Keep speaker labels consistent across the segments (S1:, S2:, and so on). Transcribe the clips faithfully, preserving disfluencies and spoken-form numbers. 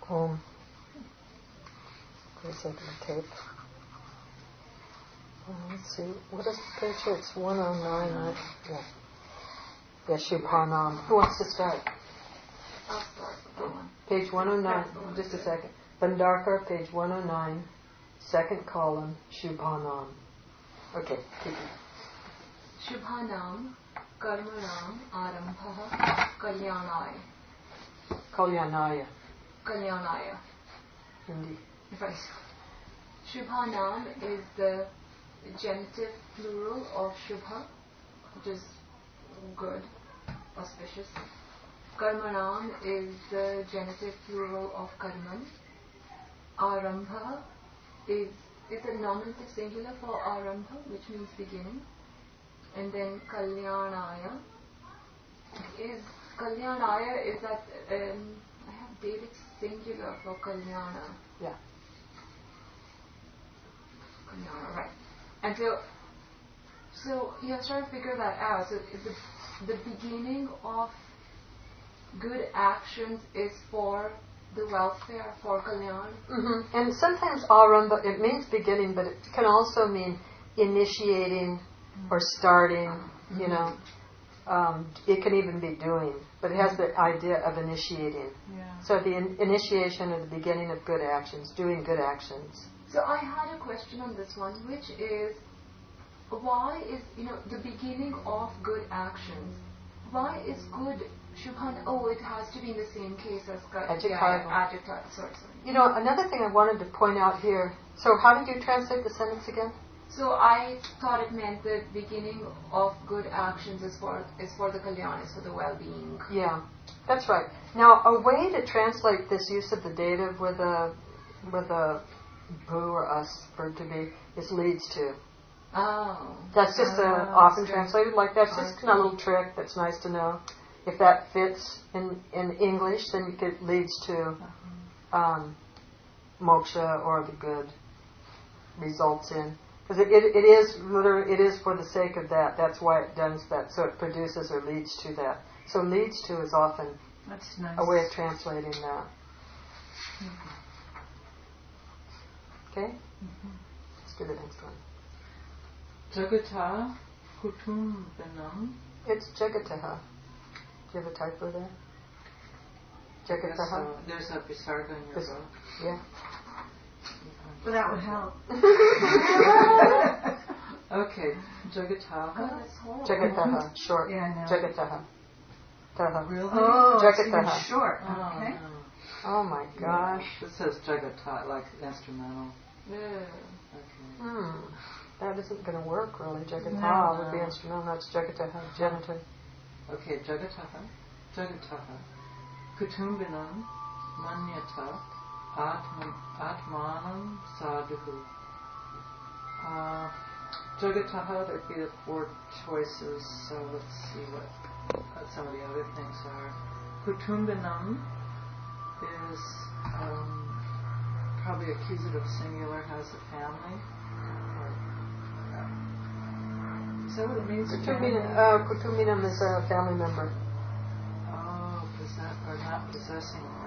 S1: home for the sake of the tape. Uh, let's see, what is the page here? It's one oh nine. I, yeah. Yeah, Shubhanam. Who wants to start?
S2: I'll start with that one.
S1: Page one oh nine. Just a second. Bhandarkar, page one oh nine, second column, Shubhanam. Okay, keep it.
S2: Shubhanam Karmanam Arambha Kalyanaya.
S1: Kalyanaya.
S2: Kalyanaya.
S1: Hindi.
S2: Right. Shubhanam is the genitive plural of Shubha, which is good, auspicious. Karmanam is the genitive plural of Karman. Arambha is, is a nominative singular for Arambha, which means beginning. And then Kalyanaya is, Kalyanaya is that, um, I have David singular for Kalyana.
S1: Yeah.
S2: Kalyana, right. And so, so you have to try to figure that out. So the, the beginning of good actions is for the welfare, for Kalyan.
S1: Mm-hmm. And sometimes Arambha, it means beginning, but it can also mean initiating or starting, mm-hmm. you know. Um, it can even be doing, but it has the idea of initiating.
S2: Yeah.
S1: So the in- initiation or the beginning of good actions, doing good actions.
S2: So I had a question on this one, which is, why is, you know, the beginning of good actions, why is good Shubhan, oh, it has to be in the same case as
S1: Adjective.
S2: Yeah, yeah, adjective, sorry, sorry.
S1: You know, another thing I wanted to point out here, so how did you translate the sentence again?
S2: So I thought it meant the beginning of good actions is for is for the kalyan, is for the well-being.
S1: Yeah, that's right. Now, a way to translate this use of the dative with a with a boo or us verb to be is leads to.
S2: Oh.
S1: That's just
S2: oh,
S1: uh, often
S2: good.
S1: translated like that. It's just kind of a little trick that's nice to know. If that fits in, in English, then it leads to um, moksha or the good results in. Because it, it, it is literally, it is for the sake of that. That's why it does that. So it produces or leads to that. So leads to is often
S3: That's nice.
S1: a way of translating that.
S3: Mm-hmm.
S1: Okay?
S3: Mm-hmm.
S1: Let's do the next one.
S3: Jagata Kutumbanam.
S1: It's Jagataha. Do you have a typo there? Jagataha?
S3: So. There's a visarga in your
S1: This,
S3: book.
S1: yeah.
S3: Well, that would help. Okay, Jagataha.
S2: Oh, that's horrible.
S1: Jagataha, short.
S3: Yeah, I know.
S1: Jagataha. Taha.
S3: Really?
S1: Oh,
S3: it's even
S1: Jagataha.
S3: short.
S2: Oh,
S3: Okay.
S2: no.
S1: Oh my gosh.
S3: Yeah. It says Jagata, like instrumental.
S2: Yeah.
S3: Okay.
S1: Hmm. That isn't going to work really. Jagataha
S3: No,
S1: would be
S3: no.
S1: instrumental. That's Jagataha, genitive.
S3: Okay, Jagataha. Jagataha. Kutumbinam Manyata Atman, Atmanam Sadhu. Uh, Jagataha, there'd be the four choices, so let's see what uh, some of the other things are. Kutumbinam is um, probably accusative singular, has a family. Or, uh, is that what it means?
S1: Kutumbinam, uh, Kutumbinam is a family member.
S3: Oh, possess, or not possessing family.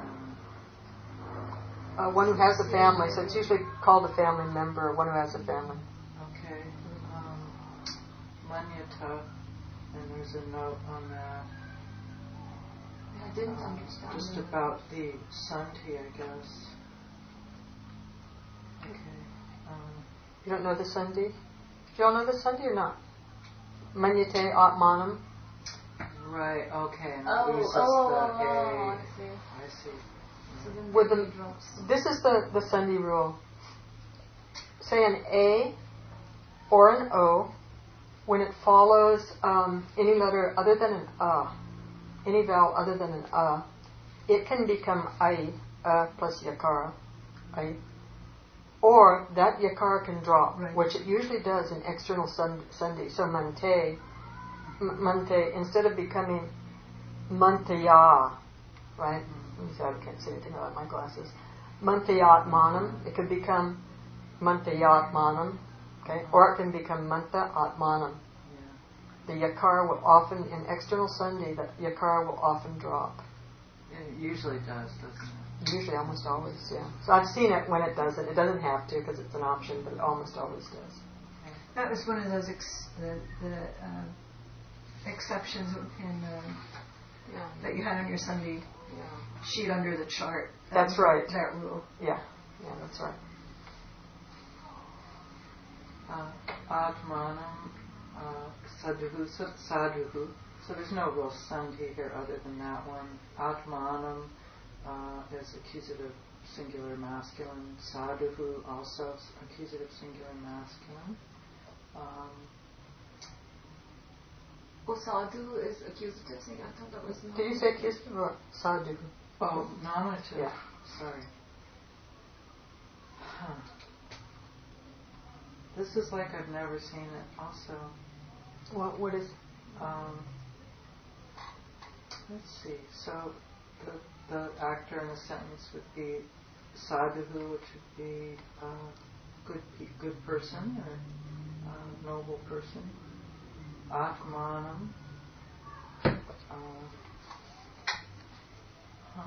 S1: Uh, one who has a family, so it's usually called a family member, one who has a family.
S3: Okay. Um, Manyata, and there's a note on that.
S2: I didn't
S3: um,
S2: understand.
S3: Just about the Sandhi, I guess. Okay. Um,
S1: You don't know the Sandhi? Do you all know the Sandhi or not? Manyate Atmanam.
S3: right, okay. And
S2: Oh,
S3: it uses
S2: oh,
S3: the
S2: oh,
S3: A.
S2: I see.
S3: I see.
S2: So then
S1: With
S2: the
S1: the,
S2: A drops.
S1: this is the, the Sandhi rule. Say an A or an O, when it follows um, any letter other than an A, any vowel other than an A, it can become I, A plus yakara, I, or that yakara can drop,
S3: Right.
S1: which it usually does in external sandhi. So mante, m- mante, instead of becoming mantaya, right? I can't say anything about my glasses. Mantayatmanam, it could become mantayatmanam, okay? Or it can become manta atmanam.
S3: Yeah.
S1: The yakara will often, in external sandhi, the yakara will often drop.
S3: Yeah, It usually does, doesn't it?
S1: Usually, almost always, yeah. So I've seen it when it doesn't. It doesn't have to because it's an option, but it almost always does.
S4: That was one of those ex- the, the uh, exceptions in uh,
S1: Yeah.
S4: that you had on your Sunday
S1: Yeah.
S4: sheet under the chart.
S1: That's
S4: That-
S1: right.
S4: That rule.
S1: Yeah. Yeah, that's right.
S3: Uh, Atmanam uh, sadhuhu, sa- sadhuhu. So there's no real sandhi here other than that one. Atmanam uh, is accusative singular masculine. Sadhuhu also accusative singular masculine. Um,
S2: Oh, sadhu is accusative saying. I thought that was not.
S1: Did you say accusative or sadhu?
S3: oh, nominative.
S1: Yeah.
S3: Sorry. Huh. This is like I've never seen it also.
S1: What, what is
S3: Um, let's see. So the the actor in the sentence would be sadhu, which would be a uh, good pe- good person or uh, noble person. Atmanam. Uh, huh.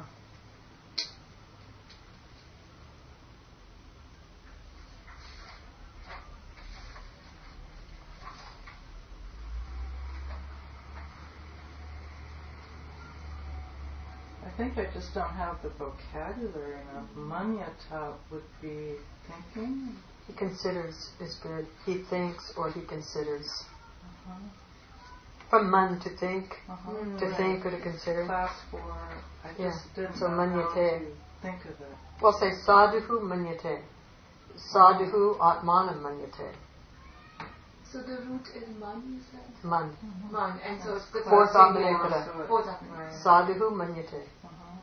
S3: I think I just don't have the vocabulary enough. Manyata would be thinking.
S1: he considers is good. He thinks or he considers.
S3: Uh-huh.
S1: From man to think,
S3: Uh-huh.
S2: Mm,
S1: to
S2: right.
S1: think or to consider.
S3: Class four. I just
S1: Yeah.
S3: didn't
S1: So
S3: know how
S1: manyate.
S3: to think of it.
S1: Well, say sadhuhu manyate. Sadhuhu atmanam manyate.
S2: So the root is man, you said?
S1: Man.
S2: Man, and so it's the
S1: Fourth
S2: singular.
S1: Atmanepada.
S3: So it-
S2: Fourth Atmanepada.
S3: right.
S1: Sadhuhu manyate.
S3: Uh-huh.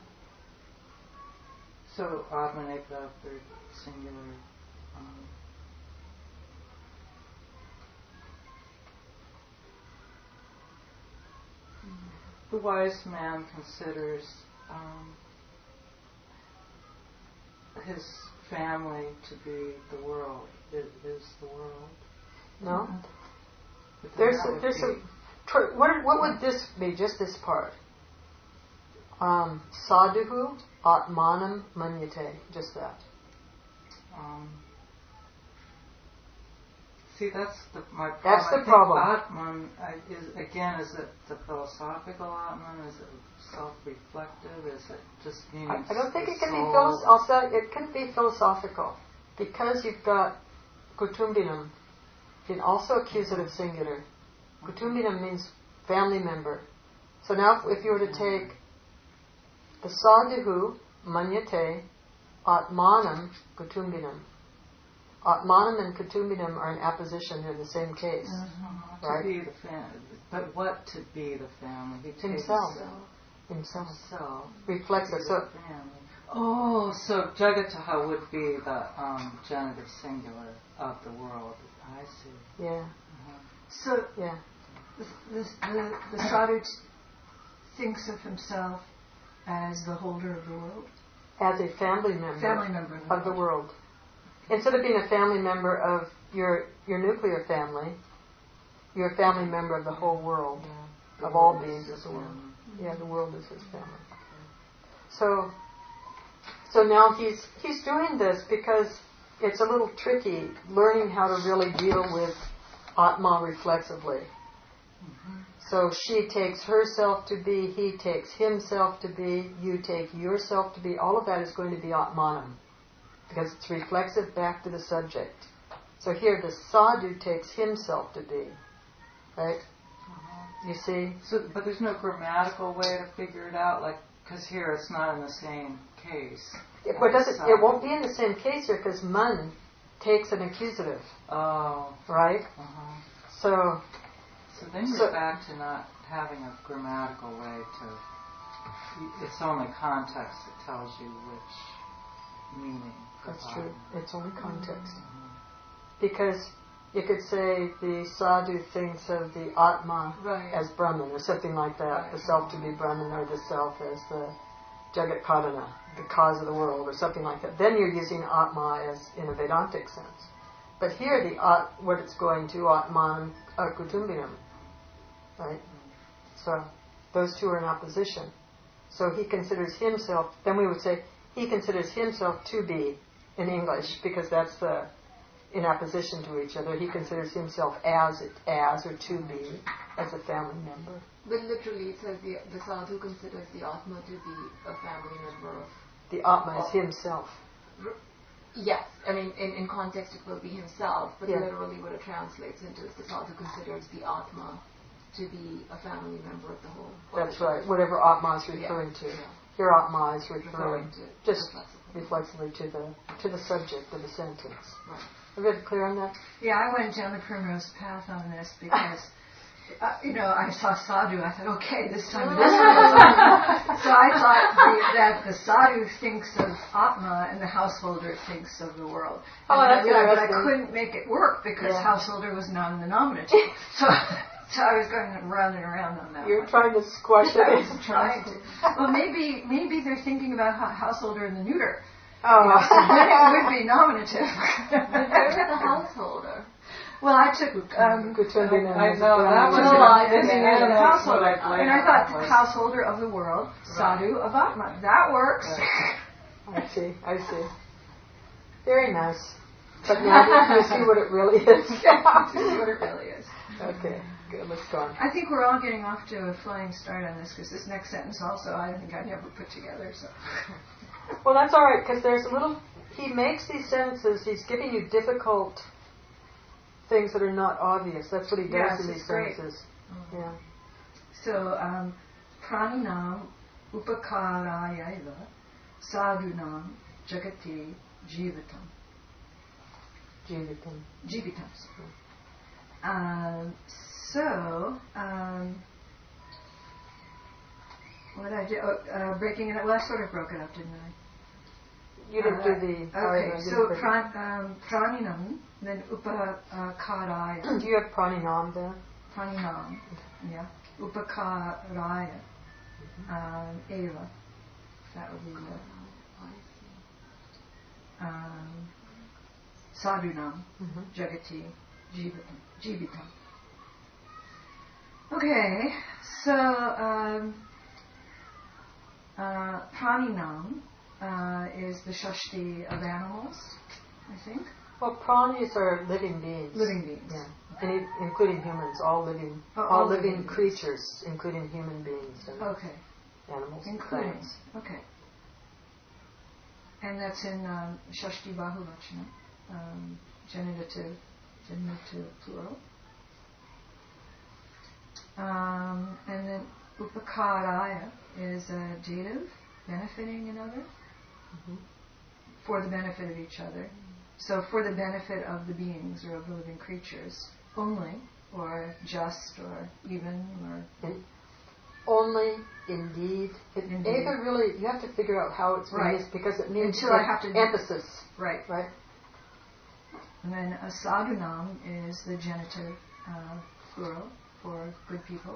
S3: So Atmanepada, third singular. Um, the wise man considers um, his family to be the world. Is, is the world.
S1: No?
S3: But then
S1: There's
S3: that
S1: a,
S3: would
S1: there's
S3: be-
S1: a tr- what what would this be? Just this part. Um, sadhuhu atmanam manyate. Just that.
S3: Um, see, that's the, my problem.
S1: That's the
S3: I think
S1: problem.
S3: Atman I, is again. Is it the philosophical Atman? Is it self-reflective? Is it just meaning?
S1: I, I don't think
S3: the
S1: it can be
S3: soul?
S1: philosophical. Also, it can be philosophical because you've got kutumbinam, in also accusative singular. Kutumbinam means family member. So now, if you were to take the sadhuhu manyate atmanam kutumbinam, atmanam and kutumbinam are in apposition. They're the same case,
S3: Uh-huh.
S1: right?
S3: To be the family, but what to be the family? He takes
S1: Himself. Himself.
S3: himself.
S1: Reflexive.
S3: to be
S1: So
S3: the family. Oh, so Jagataha would be the um, genitive singular of the world. I see.
S1: yeah,
S3: Uh-huh.
S4: So
S1: yeah.
S4: the, the, the, the sadhu t- thinks of himself as the holder of the world,
S1: As a family member.
S4: family member of the
S1: of the
S4: world.
S1: world. Instead of being a family member of your your nuclear family, you're a family member of the whole world,
S3: Yeah. The
S1: of all
S3: world
S1: beings
S3: is
S1: as the world.
S3: family.
S1: Yeah, the world is his family. So, so now he's he's doing this because it's a little tricky learning how to really deal with Atma reflexively.
S3: Mm-hmm.
S1: So she takes herself to be, he takes himself to be, you take yourself to be. All of that is going to be Atmanam because it's reflexive back to the subject. So here the sadhu takes himself to be, right?
S3: Uh-huh.
S1: You see?
S3: So, but there's no grammatical way to figure it out, like because here it's not in the same case.
S1: It, but doesn't,
S3: So-
S1: it won't be in the same case here because man takes an accusative,
S3: Oh.
S1: right?
S3: Uh-huh.
S1: So,
S3: So then you're
S1: So-
S3: back to not having a grammatical way to. It's only context that tells you which meaning.
S1: that's
S3: provide.
S1: true. It's only context.
S3: Mhm.
S1: Because you could say the sadhu thinks of the Atma
S2: Right.
S1: as Brahman or something like that,
S2: Right.
S1: the self to be Brahman or the self as the Jagat Karana, the cause of the world or something like that. Then you're using Atma as in a Vedantic sense. But here the At, what it's going to, Atman Kutumbinam, right? So those two are in opposition. So he considers himself, then we would say, he considers himself to be in English, because that's the, in opposition to each other, he considers himself as it, as or to be, as a family member.
S2: But literally it says the, the sadhu considers the Atma to be a family member of...
S1: The Atma is himself.
S2: Yes, I mean, in, in context it will be himself, but
S1: Yeah.
S2: literally what it translates into is the sadhu considers the Atma to be a family member of the whole.
S1: That's right, whatever Atma is referring
S2: Yeah.
S1: to.
S2: Yeah.
S1: Here Atma is referring
S2: Referring to
S1: just
S2: reflexively.
S1: reflexively to the to the subject of the sentence.
S2: Right.
S1: Are you clear on that?
S4: Yeah, I went down the primrose path on this because, uh, you know, I saw sadhu. I thought, okay, this time it is. So I thought the, that the sadhu thinks of Atma and the householder thinks of the world.
S1: Oh,
S4: And
S1: that's
S4: I, but I
S1: interesting.
S4: couldn't make it work because
S1: Yeah.
S4: householder was not in the nominative. So, so I was going round and around on that.
S1: You're
S4: one.
S1: trying to squash
S4: I
S1: it.
S4: was trying to. Well, maybe maybe they're thinking about ho- householder in the neuter.
S1: Oh.
S4: You know, so then it would be nominative.
S2: Where's the householder?
S4: Well, I took um,
S1: Good to be known
S3: I
S1: as
S3: know,
S1: a
S3: that
S1: family
S3: was
S1: member.
S4: July
S3: in
S4: as
S3: the
S4: as
S3: end,
S4: a
S3: that's what
S4: householder,
S3: I blamed
S4: and I thought
S3: that was.
S4: householder of the world, sadhu of Atma. That works.
S1: I see, I see. Very nice. But now do you see what it really is?
S4: This is what it really is.
S1: Okay, good, let's go on.
S4: I think we're all getting off to a flying start on this because this next sentence also I think I never put together. So.
S1: Well, that's all right, because there's a little... He makes these sentences, he's giving you difficult things that are not obvious. That's what he does
S4: Yes,
S1: in
S4: it's
S1: these
S4: great.
S1: sentences. Yeah.
S4: So, um, praninam upakarayaiva sadhunam jagati jivitam.
S1: Jivitam.
S4: Jivitam. Um, so, um, what did I do? Oh, uh, breaking it up. Well, I sort of broke it up, didn't I?
S1: You didn't
S4: Uh,
S1: do the...
S4: Okay,
S1: uh,
S4: so
S1: the-
S4: pran, um, praninam, then upakaraya.
S1: Do you have praninam there?
S4: Praninam, yeah. Upakaraya, um, eva. That would be the um, sadhunam,
S1: Mm-hmm.
S4: jagati, jivitam. jivitam. Okay, so um, uh, praninam uh, is the shashti of animals, I think.
S1: Well, pranis are living beings.
S4: Living beings.
S1: Yeah. And including humans, all living,
S4: Oh,
S1: all,
S4: all
S1: living,
S4: living
S1: creatures, including human beings and
S4: Okay,
S1: animals and
S4: including.
S1: plants.
S4: Okay. And that's in um, Shashti Bahuvachana, um, genitive, genitive plural. Um, and then Upakaraya is a dative, benefiting another,
S1: Mm-hmm.
S4: for the benefit of each other. So for the benefit of the beings or of the living creatures only, or just, or even, or...
S1: And only, indeed. It,
S4: Indeed.
S1: Eva really, you have to figure out how it's
S4: Right.
S1: used because it means
S4: Until I have to-
S1: emphasis,
S4: Right.
S1: right?
S4: And then a sadhunam is the genitive uh, plural for good people.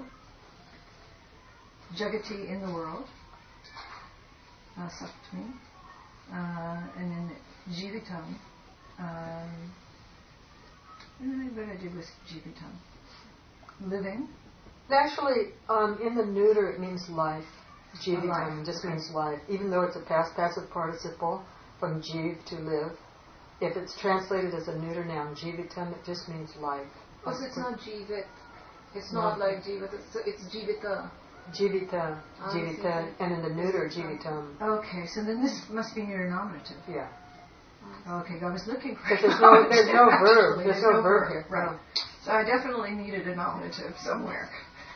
S4: Jagati, in the world. Uh, saptami. Uh, and then jivitam. Um, what did I do with jivitam? Living.
S1: Actually, um, in the neuter, it means life.
S4: Life,
S1: Jivitam just
S4: okay.
S1: means life. Even though it's a past passive participle from jiv, to live, if it's translated as a neuter noun, jivitam, it just means life.
S2: Oh, so it's not jivit. It's
S1: No.
S2: not like jivit. It's, it's jivita.
S1: Jivita,
S2: Ah,
S1: jivita,
S2: I see.
S1: and in the neuter, jivitam.
S4: Okay, so then this must be neuter nominative.
S1: Yeah.
S4: Okay, I was looking for
S1: Because there's no, there's no verb.
S4: Actually,
S1: There's no verb here.
S4: Right.
S1: No.
S4: So I definitely needed a nominative somewhere.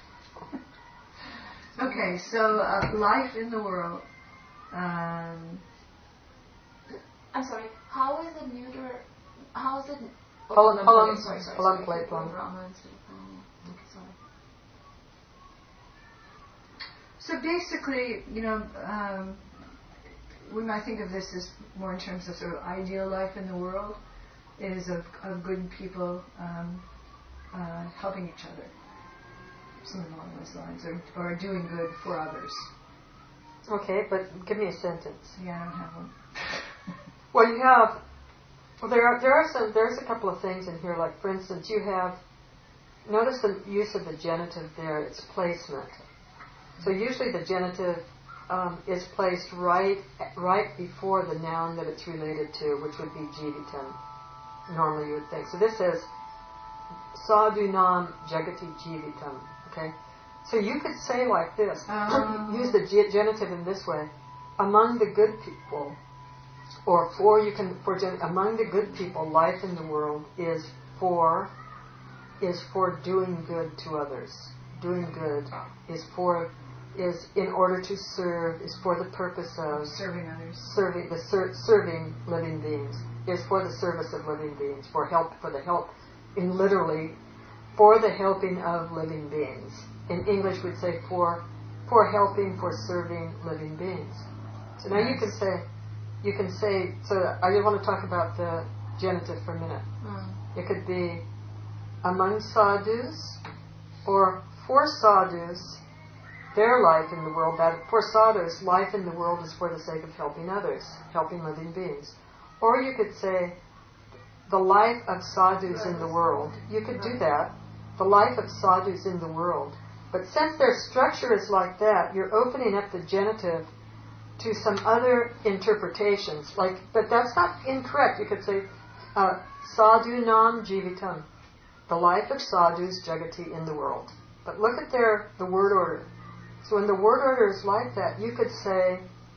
S4: Okay, so uh, life in the world. Um,
S2: I'm sorry. How is it neuter? How is it? Oh,
S1: Palam-
S2: no,
S1: palam-
S2: okay, sorry, sorry,
S1: palam
S2: sorry.
S1: play plum.
S2: Rama instead of palam. Okay, sorry.
S4: so basically, you know, um, we might think of this as more in terms of sort of ideal life in the world, is of, of good people um, uh, helping each other, something along those lines, or, or doing good for others.
S1: Okay, but give me a sentence.
S4: Yeah, I don't have one.
S1: Well, you have. Well, there are there are some. There's a couple of things in here. Like, for instance, you have. Notice the use of the genitive there. It's placement. So usually the genitive um, is placed right right before the noun that it's related to, which would be jivitam. Normally you would think. So this says sadhunam jagati jivitam. Okay? So you could say like this,
S4: Um.
S1: use the ge- genitive in this way, among the good people, or for you can for gen- among the good people, life in the world is for is for doing good to others. Doing good is for is in order to serve, is for the purpose of
S4: Serving others.
S1: serving the ser- serving living beings, is for the service of living beings, for help for the help in literally for the helping of living beings. In English we'd say for for helping, for serving living beings. So now you can say you can say so I want to talk about the genitive for a minute.
S2: Mm.
S1: It could be among sadhus or for sadhus, their life in the world, that for sadhus, life in the world is for the sake of helping others, helping living beings. Or you could say the life of sadhus in the world. You could do that. The life of sadhus in the world. But since their structure is like that, you're opening up the genitive to some other interpretations. Like, but that's not incorrect. You could say uh, sadhunam jivitam, the life of sadhus jagati in the world. But look at their the word order. So when the word order is like that, you could say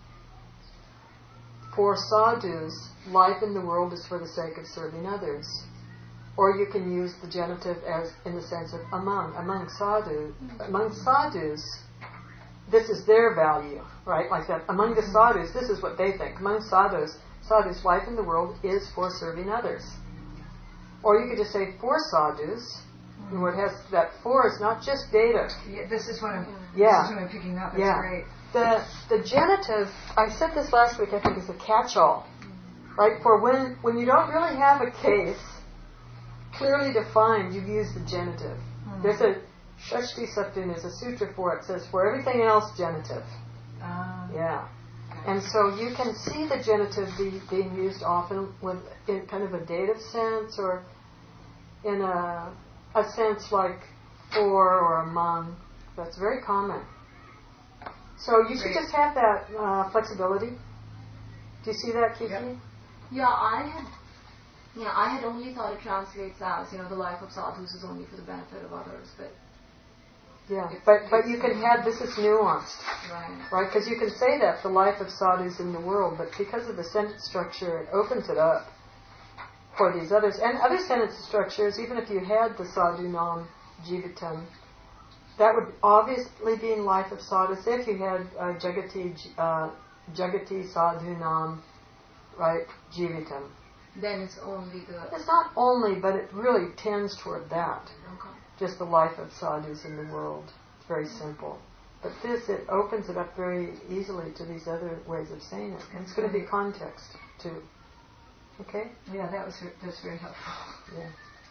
S1: for sadhus, life in the world is for the sake of serving others. Or you can use the genitive as in the sense of among. Among sadhu, among sadhus, this is their value, right? Like that. Among the sadhus, this is what they think. Among sadhus, sadhus, life in the world is for serving others. Or you could just say for sadhus, and what has that for is not just data.
S4: Yeah, this is what I'm.
S1: Yeah.
S4: This is what I'm picking up. It's
S1: Yeah.
S4: great.
S1: The the genitive, I said this last week, I think, is a catch-all, right? For when when you don't really have a case clearly defined, you use the genitive.
S4: Hmm.
S1: There's a Shashti Saptin, there's a sutra for it. It says for everything else, genitive.
S4: Uh,
S1: Yeah. And so you can see the genitive be, being used often with in kind of a dative sense or in a a sense like for or among. That's very common. So you should
S4: Great.
S1: just have that uh, flexibility. Do you see that, Kiki?
S4: Yep.
S2: Yeah, I had, yeah, I had only thought it translates as, you know, the life of sadhus is only for the benefit of others, but
S1: Yeah.
S2: It's-
S1: But but you can have this is nuanced,
S2: right.
S1: right? Because you can say that the life of sadhus in the world, but because of the sentence structure, it opens it up for these others and other sentence structures. Even if you had the sadhunam jivitam, that would obviously be in life of sadhus. If you had uh, jagati uh, jagati sadhunam, right, jivitam.
S2: Then it's only the
S1: It's not only, but it really tends toward that.
S2: okay.
S1: Just the life of sadhus in the world. It's very simple. But this, it opens it up very easily to these other ways of saying it. And it's going to be context, too. Okay?
S4: yeah, that was ve- that's very helpful.
S1: Yeah.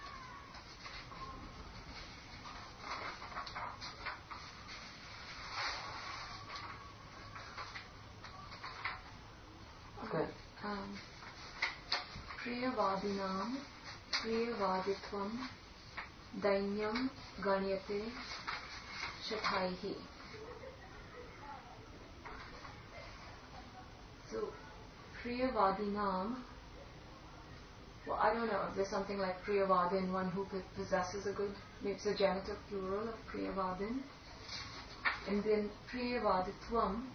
S1: Good.
S2: Um, Priyavadinam Priyavaditvam Dainyam Ganyate Shathaihi. So, Priyavadinam, well, I don't know if there's something like Priyavadin, one who possesses a good, maybe it's a genitive plural of Priyavadin. And then Priyavaditvam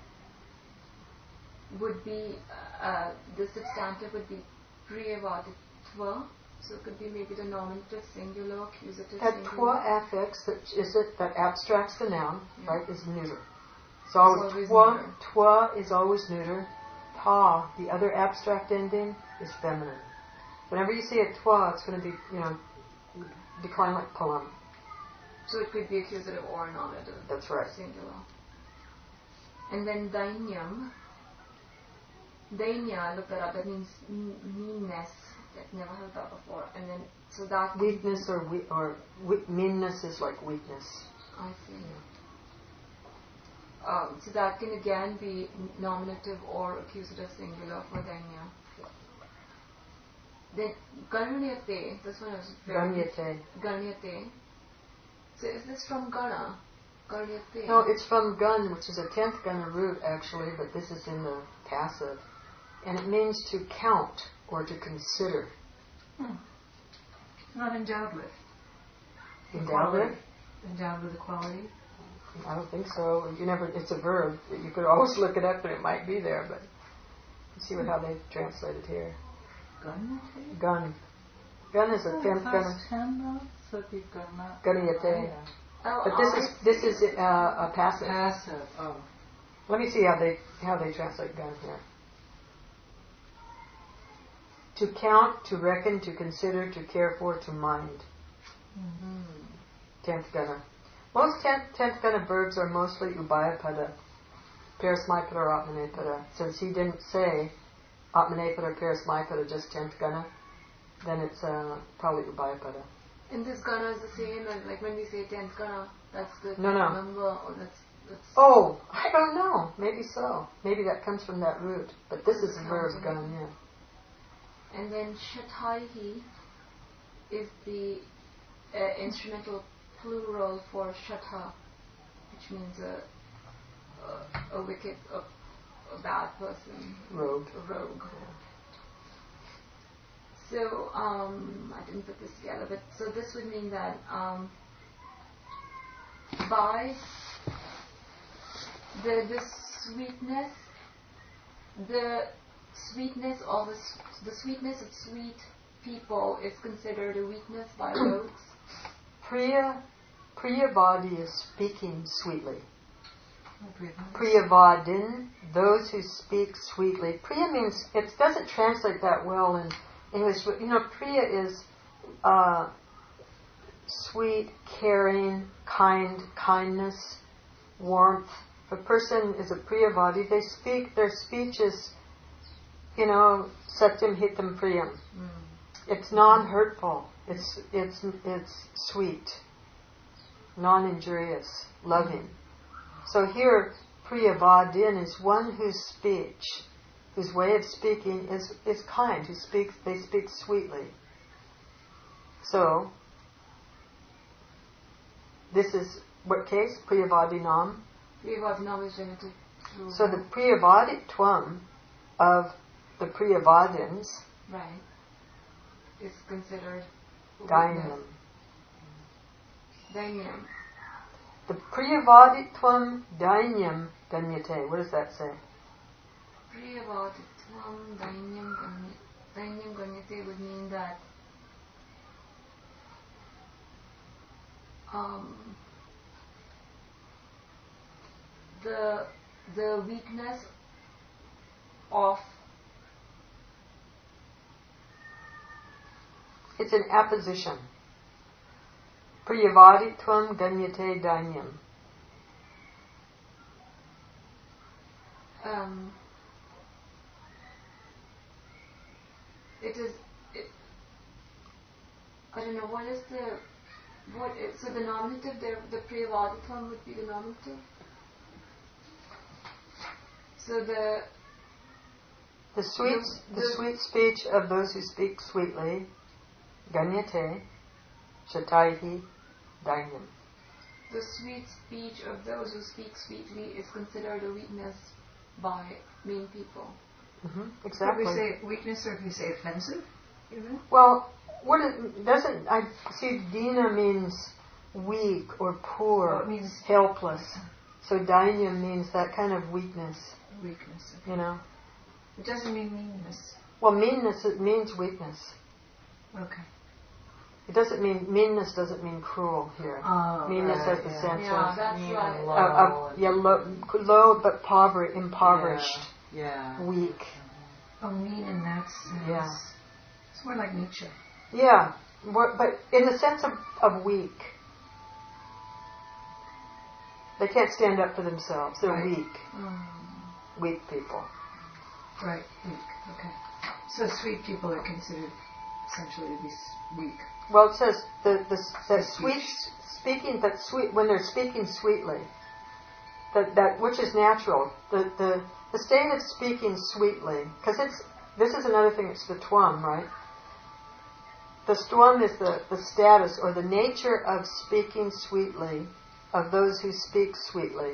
S2: would be, uh, the substantive would be Priyavaditva, so it could be maybe the nominative singular, accusative
S1: That
S2: singular.
S1: twa affix, that is it, that abstracts the noun,
S2: Yeah.
S1: right, is neuter. So always
S2: always
S1: twa,
S2: neuter.
S1: twa is always neuter. Ta, the other abstract ending, is feminine. Whenever you see a twa, it's going to be, you know, decline like poem.
S2: So it could be accusative or nominative.
S1: That's right.
S2: Singular. And then Dainyam. Dainya, I looked that up, that means m- meanness. I've never heard that before. And then, so that...
S1: Weakness or we, or we, meanness is like weakness.
S2: I see. Um, so that can again be nominative or accusative singular for Dainya. Then Gananyate, this one is very...
S1: Ganyate.
S2: Ganyate. So is this from Gana? Garyate.
S1: No, it's from gun, which is a tenth gana root actually, but this is in the passive. And it means to count or to consider.
S4: Hmm. Not endowed with.
S1: Endowed with?
S4: Endowed with a quality.
S1: I don't think so. You never. It's a verb. You could always look it up and it might be there, but let's see what, how they translate it here.
S3: Gun?
S1: Gun. Gun is a tenth gana. Ganayate.
S2: Oh,
S1: But this is this is uh, a passive.
S3: Passive. Oh.
S1: Let me see how they how they translate gun here. To count, to reckon, to consider, to care for, to mind.
S3: Mm-hmm.
S1: Tenth gana. Most tenth, tenth gana verbs are mostly ubayapada, parasmaipada or atmanepada. Since he didn't say atmanepada or parasmaipada, just tenth gana, then it's uh, probably ubayapada.
S2: And this gana is the same as like when we say tenth gana, that's the
S1: No, no.
S2: number or that's that's
S1: Oh, I don't know. Maybe so. Maybe that comes from that root. But this is a verb gun, yeah.
S2: And then shataihi is the uh, instrumental plural for shata, which means a a, a wicked, a, a bad person,
S1: Rogue.
S2: a rogue. So um, I didn't put this together, but so this would mean that um, by the the sweetness, the sweetness of the, the sweetness of sweet people is considered a weakness by rogues.
S1: Priya, Priyavadi is speaking sweetly. Priyavadin, those who speak sweetly. Priya means, it doesn't translate that well in English, but you know, Priya is uh, sweet, caring, kind, kindness, warmth. If a person is a Priyavadi, they speak, their speech is, you know, satyam hitam priyam. Mm. It's non-hurtful. It's it's it's sweet, non-injurious, loving. So here, Priyavadin is one whose speech, whose way of speaking is is kind. Who speaks, they speak sweetly. So this is what case? Priyavadinam.
S2: Priyavadinam is genitive.
S1: So the Priyavaditvam of the Priyavadins,
S2: right, is considered
S1: Dainyam.
S2: Dainyam.
S1: The Priyavaditvam Dainyam Ganyate. What does that say?
S2: Priyavaditvam Dainyam Ganyate. Dainyam Ganyate would mean that um, the the weakness of
S1: It's an apposition. Priyavaditvam Ganyate Dainyam.
S2: um, it is it, I don't know what is the what is, so the nominative there, the Priyavaditvam would be the nominative. So the
S1: The sweet,
S2: the,
S1: the
S2: the
S1: sweet speech of those who speak sweetly, Ganyate, Shataihi, Dainyam.
S2: the sweet speech of those who speak sweetly is considered a weakness by mean people.
S1: Mm-hmm,
S4: If
S1: exactly.
S4: we say weakness or if we say offensive, even?
S1: Well, what it doesn't I see? Dina means weak or poor,
S4: Oh, it means
S1: helpless. So Dainyam means that kind of weakness.
S4: Weakness.
S1: You know.
S4: It doesn't mean meanness.
S1: Well, meanness, it means weakness.
S4: Okay.
S1: It doesn't mean, meanness doesn't mean cruel here.
S4: Oh,
S1: meanness
S3: right,
S1: has the
S3: yeah.
S1: sense
S2: Yeah,
S1: of,
S2: that's
S3: mean
S2: right.
S3: and
S1: uh, of, yeah, low, low but pover, impoverished,
S3: Yeah. yeah.
S1: weak.
S4: Oh, mean in that sense.
S1: Yeah.
S4: It's more like Nietzsche.
S1: Yeah, more- but in the sense of, of weak. They can't stand up for themselves. They're
S4: Right.
S1: weak.
S4: Mm.
S1: Weak people.
S4: Right, weak. Okay. So sweet people are considered essentially to be s- weak.
S1: Well, it says the the that
S4: Speech.
S1: sweet speaking that sweet when they're speaking sweetly, that that which is natural. The the the state of speaking sweetly, because it's this is another thing. It's the twam, right? The stwam is the the status or the nature of speaking sweetly of those who speak sweetly.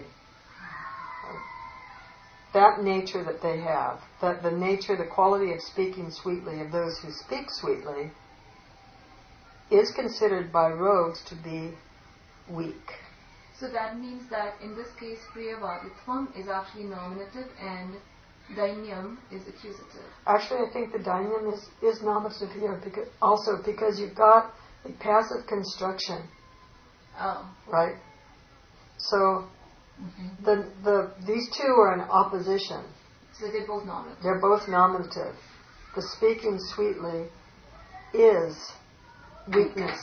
S1: That nature that they have, that the nature, the quality of speaking sweetly of those who speak sweetly, is considered by rogues to be weak.
S2: So that means that in this case, Priyavaditvam is actually nominative and Dainyam is accusative.
S1: Actually, I think the Dainyam is, is nominative here because, also because you've got a passive construction.
S2: Oh.
S1: Right? So
S4: Mm-hmm.
S1: the the these two are in opposition.
S2: So they're both nominative.
S1: They're both nominative. The speaking sweetly is weakness.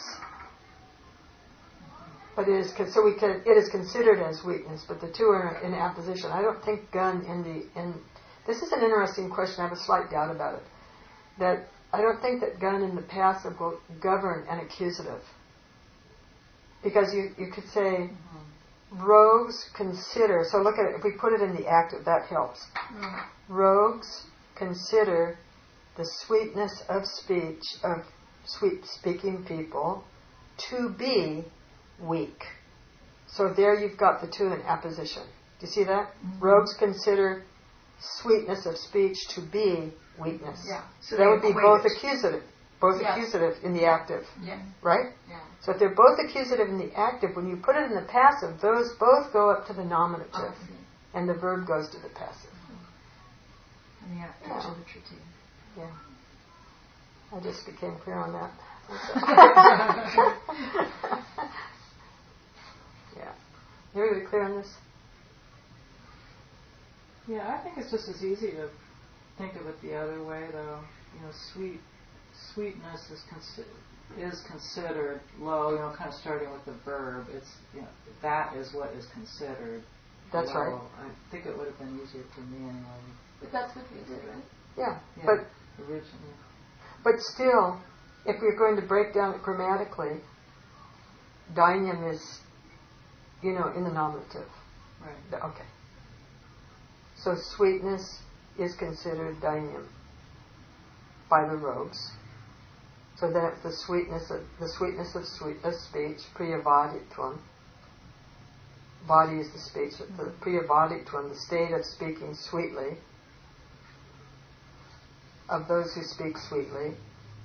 S1: But it is so we can it is considered as weakness, but the two are in opposition. I don't think gun in the in this is an interesting question. I have a slight doubt about it. That I don't think that gun in the passive will govern an accusative. Because you, you could say mm-hmm. rogues consider, so look at it, if we put it in the active, that helps. Mm-hmm. Rogues consider the sweetness of speech of sweet speaking people to be weak. So there you've got the two in apposition. Do you see that? Mm-hmm. Rogues consider sweetness of speech to be weakness.
S4: Yeah. So
S1: that would be both
S4: it.
S1: accusative. Both
S2: yes.
S1: accusative in the active.
S2: Yes.
S1: Right?
S2: Yeah.
S1: So if they're both accusative in the active, when you put it in the passive, those both go up to the nominative.
S2: Oh,
S1: and the verb goes to the passive.
S4: And the active
S1: yeah.
S4: to the treaty.
S1: Yeah. I just became clear on that. Yeah. You're really clear on this?
S3: Yeah, I think it's just as easy to think of it the other way, though. You know, sweet sweetness is consi- is considered low. You know, kind of starting with the verb. It's you know that is what is considered.
S1: That's
S3: low.
S1: right.
S3: I think it would have been easier for me anyway.
S2: But that's what we did, right?
S1: Yeah.
S3: Yeah,
S1: but
S3: originally.
S1: But still, if we're going to break down it grammatically, Dainyam is, you know, in the nominative.
S3: Right.
S1: Okay. So sweetness is considered Dainyam by the rogues. So that's the sweetness of the sweetness of sweet of speech, priyavaditvam. Body is the speech, the priyavaditvam, the state of speaking sweetly, of those who speak sweetly,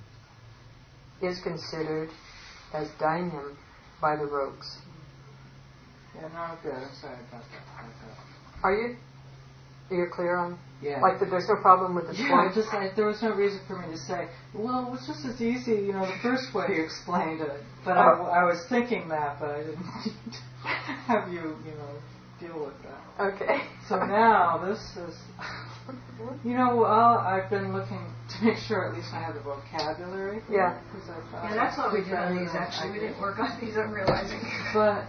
S1: is considered as Dainyam by the rogues.
S3: Yeah, no, good. I'm sorry about that. that.
S1: Are you? Are you clear on?
S3: Yeah.
S1: Like that there's no problem with the
S3: Yeah,
S1: point?
S3: just like there was no reason for me to say, well, it was just as easy, you know, the first way you explained it. But
S1: oh.
S3: I, I was thinking that, but I didn't have you, you know, deal with that.
S1: Okay.
S3: So now this is, you know, I'll, I've been looking to make sure at least I have the vocabulary.
S1: Yeah.
S4: Yeah, that's what we did on these. Actually, we didn't work on these. I'm realizing.
S3: But.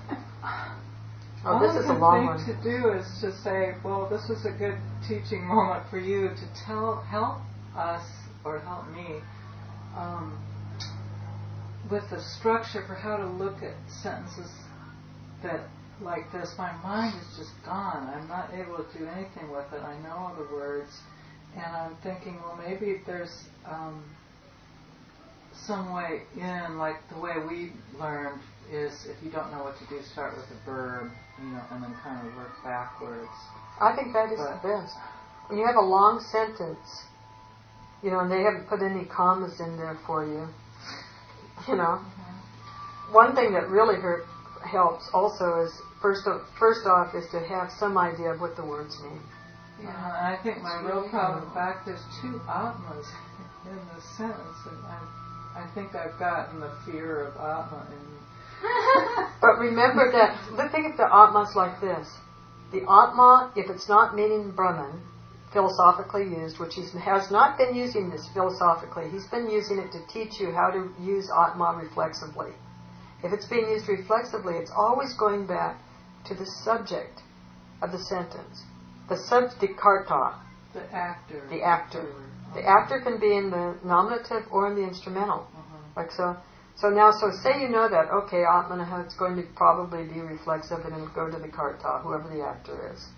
S1: Oh,
S3: All
S1: this is a long one.
S3: All I to do is to say, well, this was a good teaching moment for you to tell, help us, or help me, um, with the structure for how to look at sentences that, like this. My mind is just gone. I'm not able to do anything with it. I know all the words, and I'm thinking, well, maybe there's um, some way in, like the way we learned is if you don't know what to do, start with a verb, you know, and then kind of work backwards.
S1: I think that is
S3: but,
S1: the best. When you have a long sentence, you know, and they haven't put any commas in there for you, you know. Mm-hmm. One thing that really hurt, helps also is, first, of, first off, is to have some idea of what the words mean.
S3: Yeah, and I think my real problem, in fact, there's two atmas in the sentence, and I, I think I've gotten the fear of atma in
S1: But remember that, think of the atmas like this. The atma, if it's not meaning Brahman, philosophically used, which he has not been using this philosophically, he's been using it to teach you how to use atma reflexively. If it's being used reflexively, it's always going back to the subject of the sentence. The subject, karta.
S3: The actor.
S1: The actor. The actor can be in the nominative or in the instrumental. Uh-huh. Like so. So now, so say you know that, okay, Atmanaha, it's going to probably be reflexive and it'll go to the karta, whoever the actor is.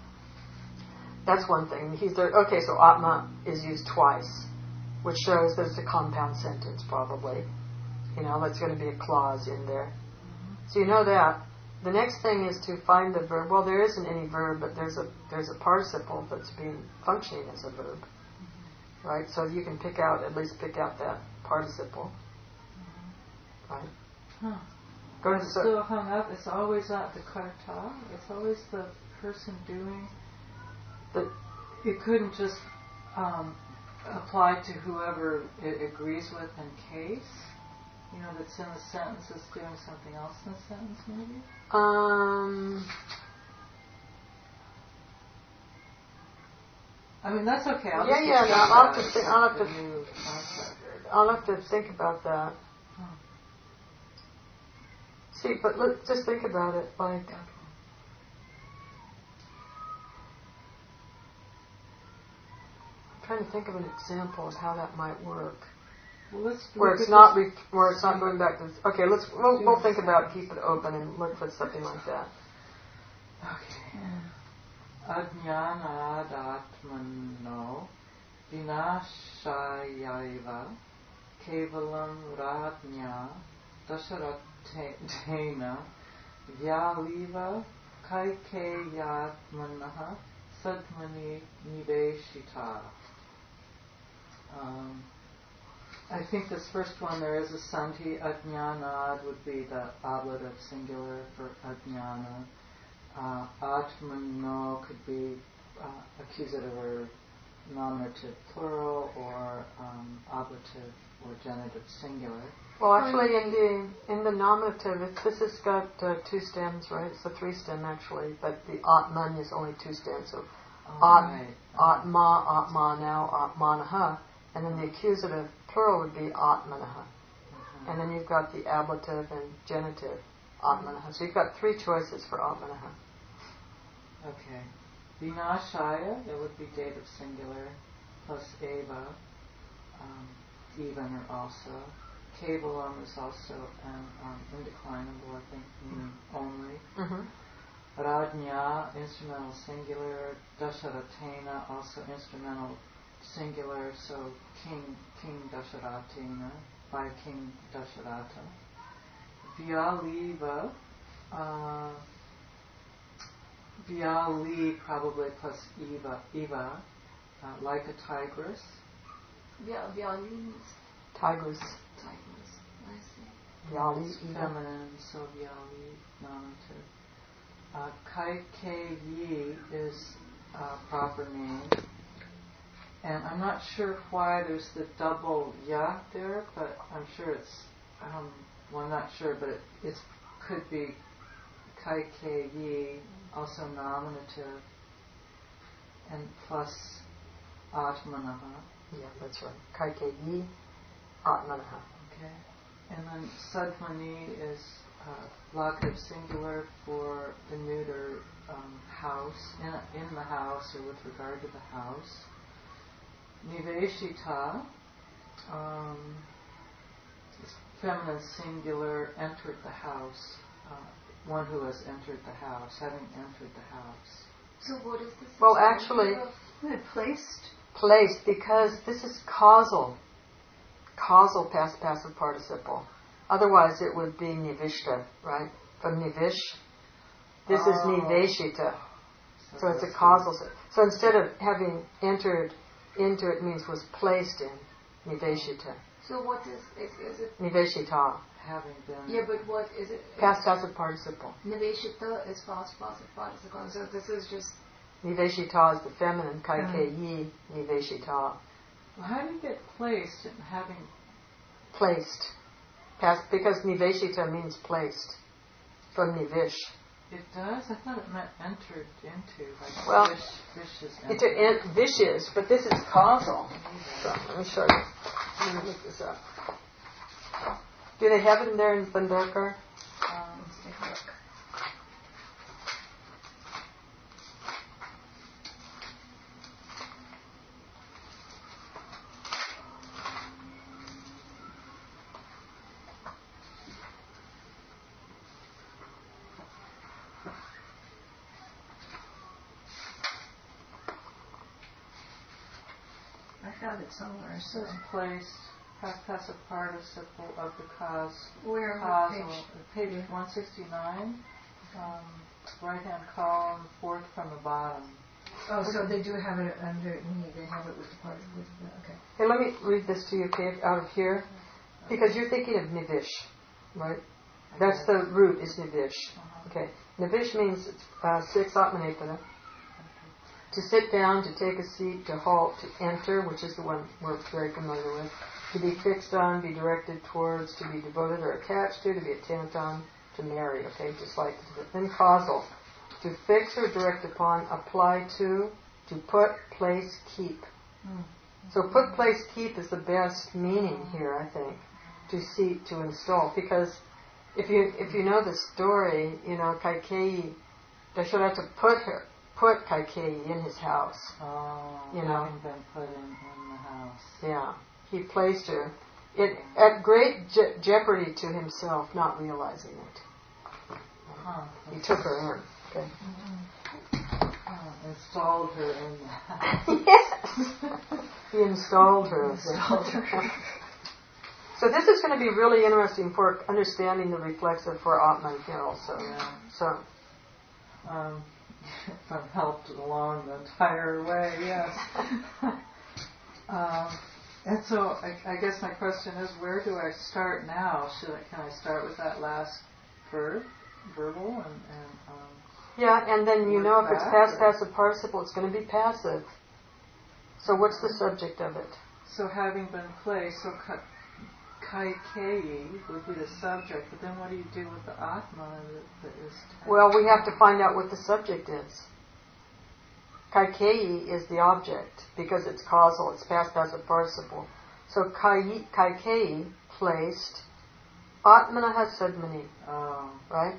S1: That's one thing. He's there. Okay, so Atma is used twice, which shows that it's a compound sentence, probably. You know, that's going to be a clause in there. So you know that. the next thing is to find the verb. Well, there isn't any verb, but there's a there's a participle that's being functioning as a verb, mm-hmm. right? So you can pick out at least pick out that participle, mm-hmm. right?
S3: Huh.
S1: Go
S3: I'm still hung up. It's always at the karta. It's always the person doing. But it couldn't just um, apply to whoever it agrees with in case. You know, that's in the sentence is doing something else in the sentence, maybe?
S1: Um.
S3: I mean, that's okay. I'll
S1: yeah,
S3: just
S1: yeah. No, I'll have to think. I'll have to.
S3: New
S1: I'll have to think about that.
S3: Hmm.
S1: See, but let's just think about it. Like,
S3: Okay.
S1: I'm trying to think of an example of how that might work.
S3: Well, let's
S1: where it's not re- where it's not going back to. Okay, let's we'll, we'll think about keep it open and look for something like that.
S3: Okay. Ajnanadatmano vinashayaiva kevalam radnya dasharatena vyaliva kaikeyatmanaha sadmani niveshita. Um, I think this first one, there is a sandhi. Ajnanad would be the ablative singular for ajnana. Uh, atmano could be uh, accusative or nominative plural, or um, ablative or genitive singular.
S1: Well, actually, in the in the nominative, it, this has got uh, two stems, right? It's a three stem actually, but the atman is only two stems. So,
S3: oh,
S1: at,
S3: right.
S1: atma, atma now, atmanaha, and then the accusative plural would be atmanaha. Mm-hmm. And then you've got the ablative and genitive, atmanaha. So you've got three choices for atmanaha.
S3: Okay. Vinashaya, it would be dative singular, plus eva, um, even or also. Kevalam is also an um, indeclinable, I think, meaning only.
S1: Mm-hmm.
S3: Radnya, instrumental singular. Dasharatena, also instrumental singular, so King King Dasharatena, by King Dasharata. Vyaliva, uh, Vyali probably plus Eva, Eva, uh, like a tigress.
S2: Vya- Vyali.
S1: Tigris.
S2: Tigers. I see.
S1: Vyali,
S3: It's
S1: Eva.
S3: feminine, so Vyali, nominative. Uh, Kaikeyi is a proper name. And I'm not sure why there's the double ya there, but I'm sure it's, um, well, I'm not sure, but it it's, could be kaikeyi, also nominative, and plus atmanaha.
S1: Yeah, that's right. Kaikeyi, atmanaha.
S3: Okay. And then sadmani is uh, locative singular for the neuter um, house, in, in the house or with regard to the house. Niveshita, um, feminine singular, entered the house. Uh, one who has entered the house, having entered the house.
S2: So what is this?
S1: Well, actually,
S4: placed.
S1: Placed, because this is causal. Causal past passive participle. Otherwise, it would be nivishta, right? From nivish. This
S3: oh.
S1: is niveshita.
S3: So,
S1: So it's a causal. So instead of having entered into it, means was placed in niveshita.
S2: So what is is, is it?
S1: Niveshita.
S3: having been.
S2: Yeah, but what is it?
S1: Past passive participle.
S2: Niveshita is past passive participle. So this is just.
S1: Niveshita is the feminine. Kaikeyi, niveshita.
S3: Well, how do you get placed in having
S1: Placed. Past, because niveshita means placed. From nivish.
S3: It does? I thought it meant entered into. Like
S1: Well,
S3: fish, fish is
S1: It's
S3: entered.
S1: a, it, vicious, but this is causal. So, let me show you. Let me look this up. Do they have it in there in Bandharkar?
S3: Um,
S4: Let's take a look. I found it somewhere.
S3: It
S4: So
S3: says placed, past passive participle of the cause.
S4: where? What
S3: Causal.
S4: page?
S3: Page one sixty-nine. um, right-hand column, fourth from the bottom.
S4: Oh, so they do have it underneath. They have it with the part with the, okay.
S1: Hey, let me read this to you, okay, out of here. Because you're thinking of nivish, right? That's the root, is nivish. Okay. Nivish means uh, six atmanepana. To sit down, to take a seat, to halt, to enter, which is the one we're very familiar with. To be fixed on, be directed towards, to be devoted or attached to, to be intent on, to marry, okay? Just like then causal. To fix or direct upon, apply to, to put, place, keep. Mm. So put, place, keep is the best meaning here, I think. To seat, to install. Because if you if you know the story, you know, Kaikeyi, Dasharatha put her, put Kaikeyi in his house.
S3: Oh,
S1: you know,
S3: having been put in, in the house.
S1: Yeah, he placed her it, at great je- jeopardy to himself, not realizing it.
S3: Huh.
S1: He took her in. Okay.
S3: Mm-hmm. Oh, installed her in the house.
S1: Yes! He installed her.
S4: Installed her.
S1: So this is going to be really interesting for understanding the reflexive for Atman here also.
S3: Yeah.
S1: So,
S3: um, I'm helped along the entire way, yes. um, and so I, I guess my question is, where do I start now? Should I, can I start with that last verb, verbal, and, and um,
S1: yeah, and then you know if it's past
S3: or?
S1: passive participle, it's going to be passive. So what's the subject of it?
S3: So having been placed, so ka- Kaikeyi would be the subject, but then what do you do with the Atma that, that is...
S1: Well, we have to find out what the subject is. Kaikeyi is the object, because it's causal, it's past passive participle. So kai, Kaikeyi, placed, Atmanaha Sadmani,
S3: Oh.
S1: right?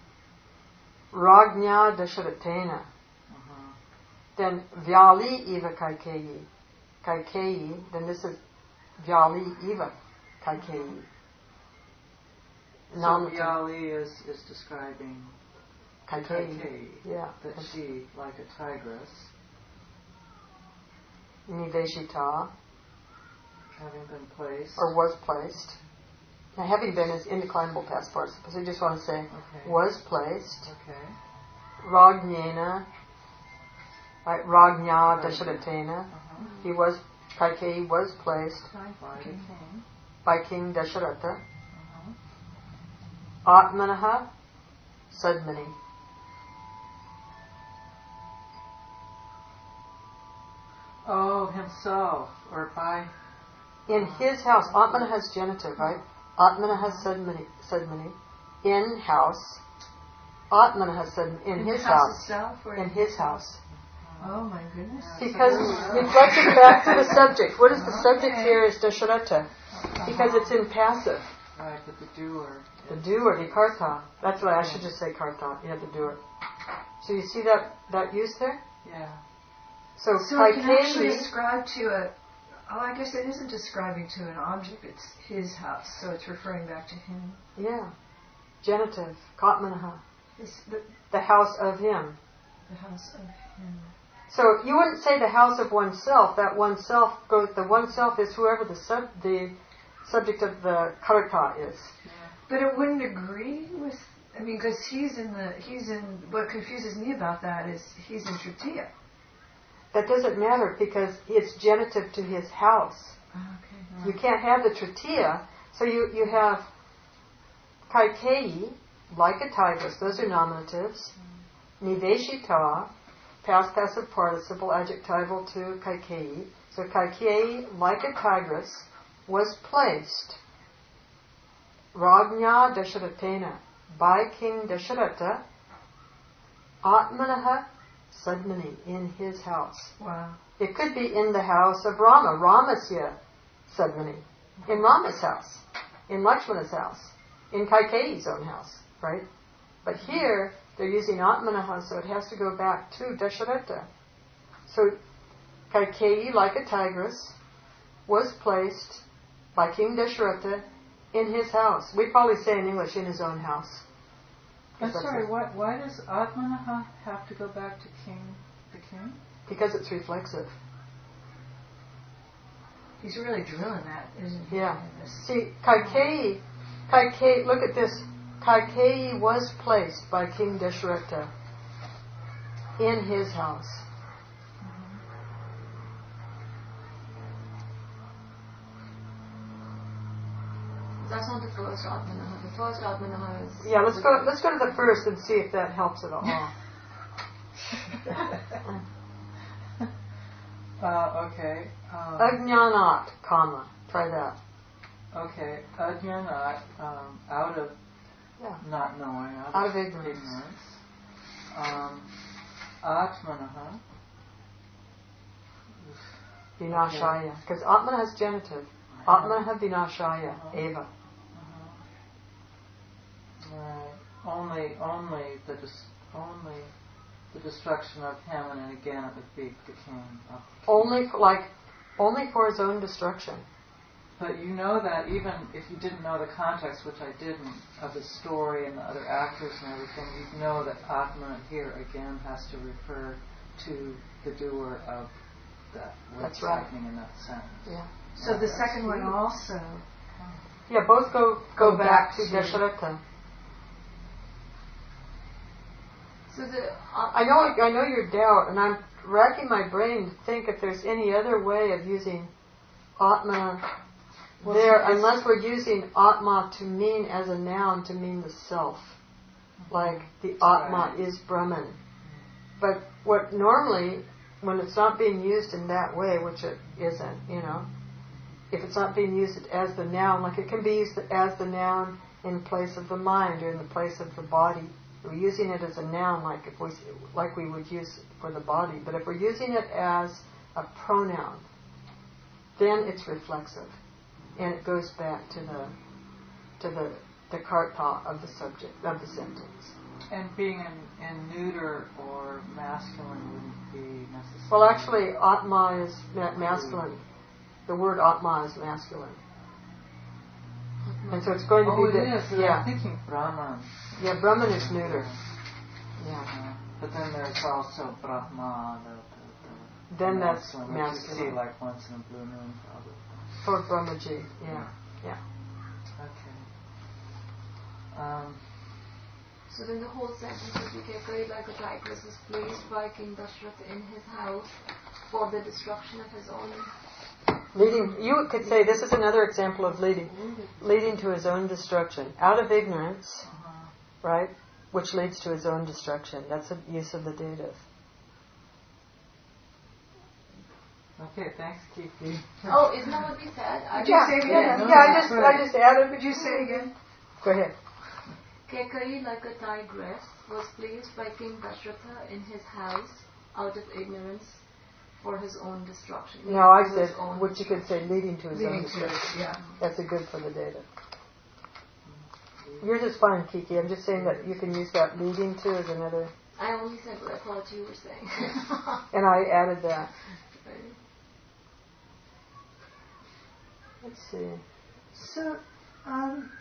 S1: Ragnya Dasharatena.
S3: Uh-huh.
S1: Then Vyali Eva Kaikeyi. Kaikeyi, then this is Vyali Eva Kaikeyi.
S3: So
S1: Nominative.
S3: Vyali is, is describing
S1: Kaikeyi.
S3: Kaikeyi,
S1: Yeah.
S3: that she, like a tigress,
S1: Niveshita,
S3: having been placed,
S1: or was placed. Now, having been is indeclinable past participle. So you just want to say,
S3: okay.
S1: was placed.
S3: Okay.
S1: Ragnyena, right? Ragnya Dasharatena.
S3: Uh-huh.
S1: He was, Kaikeyi was placed
S3: By the king.
S1: by King Dasharatha.
S3: Uh-huh.
S1: Atmanaha Sadmani.
S3: Oh, himself, or by...
S1: In his house. Atmana has genitive, right? Atmana has Sadmani. Sadmani. In house. Atmana has Sadmani. In,
S4: In
S1: his
S4: the house
S1: house.
S4: itself, or
S1: In his house.
S4: Oh my goodness.
S1: Because reflecting back to the subject. What is the subject here is Dasharatha. Because it's in passive.
S3: Right, but the doer.
S1: The doer, the karta. That's why I should just say karta. Yeah, the doer. So you see that, that use there?
S3: Yeah.
S1: So,
S4: So it can actually
S1: Kaikeyi,
S4: ascribe to a. Oh, I guess it isn't describing to an object. It's his house, so it's referring back to him.
S1: yeah, genitive, Katmanaha,
S4: His, the,
S1: the house of him.
S4: the house of him.
S1: So you wouldn't say the house of oneself. That oneself goes. The oneself is whoever the sub, the subject of the karka is.
S4: But it wouldn't agree with. I mean, because he's in the. He's in. What confuses me about that is he's in Tritiya.
S1: That doesn't matter because it's genitive to his house.
S4: Okay.
S1: You can't have the Tritiya. So you you have Kaikeyi, like a tigress. Those are nominatives. Niveshita, past passive participle, adjectival to Kaikeyi. So Kaikeyi, like a tigress, was placed. Ragnya Dasharatena, by King Dasharatha, Atmanaha Sadmani, in his house.
S4: Wow.
S1: It could be in the house of Rama, Ramasya Sadmani, in Rama's house, in Lakshmana's house, in Kaikeyi's own house, right? But here, they're using Atmanaha, so it has to go back to Dasharatha. So, Kaikeyi, like a tigress, was placed by King Dasharatha in his house. We probably say in English, in his own house.
S3: I'm sorry, why, why does Atmanaha have to go back to king, the king?
S1: Because it's reflexive.
S4: He's really drilling that, isn't he?
S1: Yeah. See, Kaikeyi, Kaikeyi, look at this. Kaikeyi was placed by King Dasharatha in his house.
S2: That's not the first Atmanaha. The first Atmanaha is...
S1: Yeah, let's go Let's go to the first and see if that helps at all.
S3: uh, okay. Um,
S1: Ajnanat, comma. Try that.
S3: okay. Ajnanat, um, out of
S1: Yeah.
S3: not knowing, out,
S1: Out of ignorance.
S3: ignorance. Um, Atmanaha.
S1: Vinashaya. Because Atmana has genitive. Atmanaha vinashaya.
S3: Uh-huh.
S1: Eva.
S3: Uh-huh. Right. Only, only the dis- only the destruction of him, and again it would be the king. Of the king.
S1: Only for, like, only for his own destruction.
S3: But you know that even if you didn't know the context, which I didn't, of the story and the other actors and everything, you'd know that Atma here again has to refer to the doer of that. What's
S1: That's right.
S3: happening in that sentence.
S1: Yeah.
S4: So the second one also.
S1: Yeah, both go go,
S4: Go
S1: back,
S4: back
S1: to
S4: to-
S1: Dasharatha.
S2: So the...
S1: I know I know your doubt, and I'm racking my brain to think if there's any other way of using Atma
S3: Well,
S1: there,
S3: it's-
S1: unless we're using Atma to mean as a noun to mean the self. Like the Atma
S3: Right.
S1: is Brahman. But what normally, when it's not being used in that way, which it isn't, you know, if it's not being used as the noun, like it can be used as the noun in place of the mind or in the place of the body. We're using it as a noun, like if we like we would use it for the body. But if we're using it as a pronoun, then it's reflexive, and it goes back to the to the the karta of the subject of the sentence.
S3: And being in, in neuter or masculine wouldn't be necessary.
S1: Well, actually, Atma is ma- masculine. The word Atma is masculine, and so it's going to
S3: oh,
S1: be
S3: it
S1: the,
S3: is.
S1: yeah,
S3: I'm thinking Brahman.
S1: yeah. Brahman is neuter. Yeah.
S3: Uh, but then there's also Brahma, the, the, the
S1: Then that's
S3: masculine, which you see
S1: masculine.
S3: like once in a blue moon, probably.
S1: For Brahmaji, yeah, yeah.
S3: Okay. Um,
S2: So then the whole sentence would be Kekai like a tigress was placed by King Dasharatha in his house for the destruction of his own...
S1: Leading, you could say this is another example of leading, leading to his own destruction out of ignorance,
S3: uh-huh.
S1: right? Which leads to his own destruction. That's a use of the dative.
S3: Okay, thanks, Kiki.
S2: Oh, isn't that what we said? I
S4: Did you say it
S1: yeah,
S4: again?
S1: yeah. I just, I just added.
S4: Would you say again?
S1: Go ahead.
S2: Kekai, like a tigress, was placed by King Dasharatha in his house out of ignorance for his own destruction.
S1: No, I
S2: For
S1: said
S2: his own
S1: what you could say leading to his own
S4: Leading to it,
S1: destruction.
S4: yeah.
S1: That's a good for the dative. Yours is fine, Kiki. I'm just saying that you can use that leading to as another,
S2: I only said what I thought you were saying.
S1: and I added that. Let's see.
S4: So, um,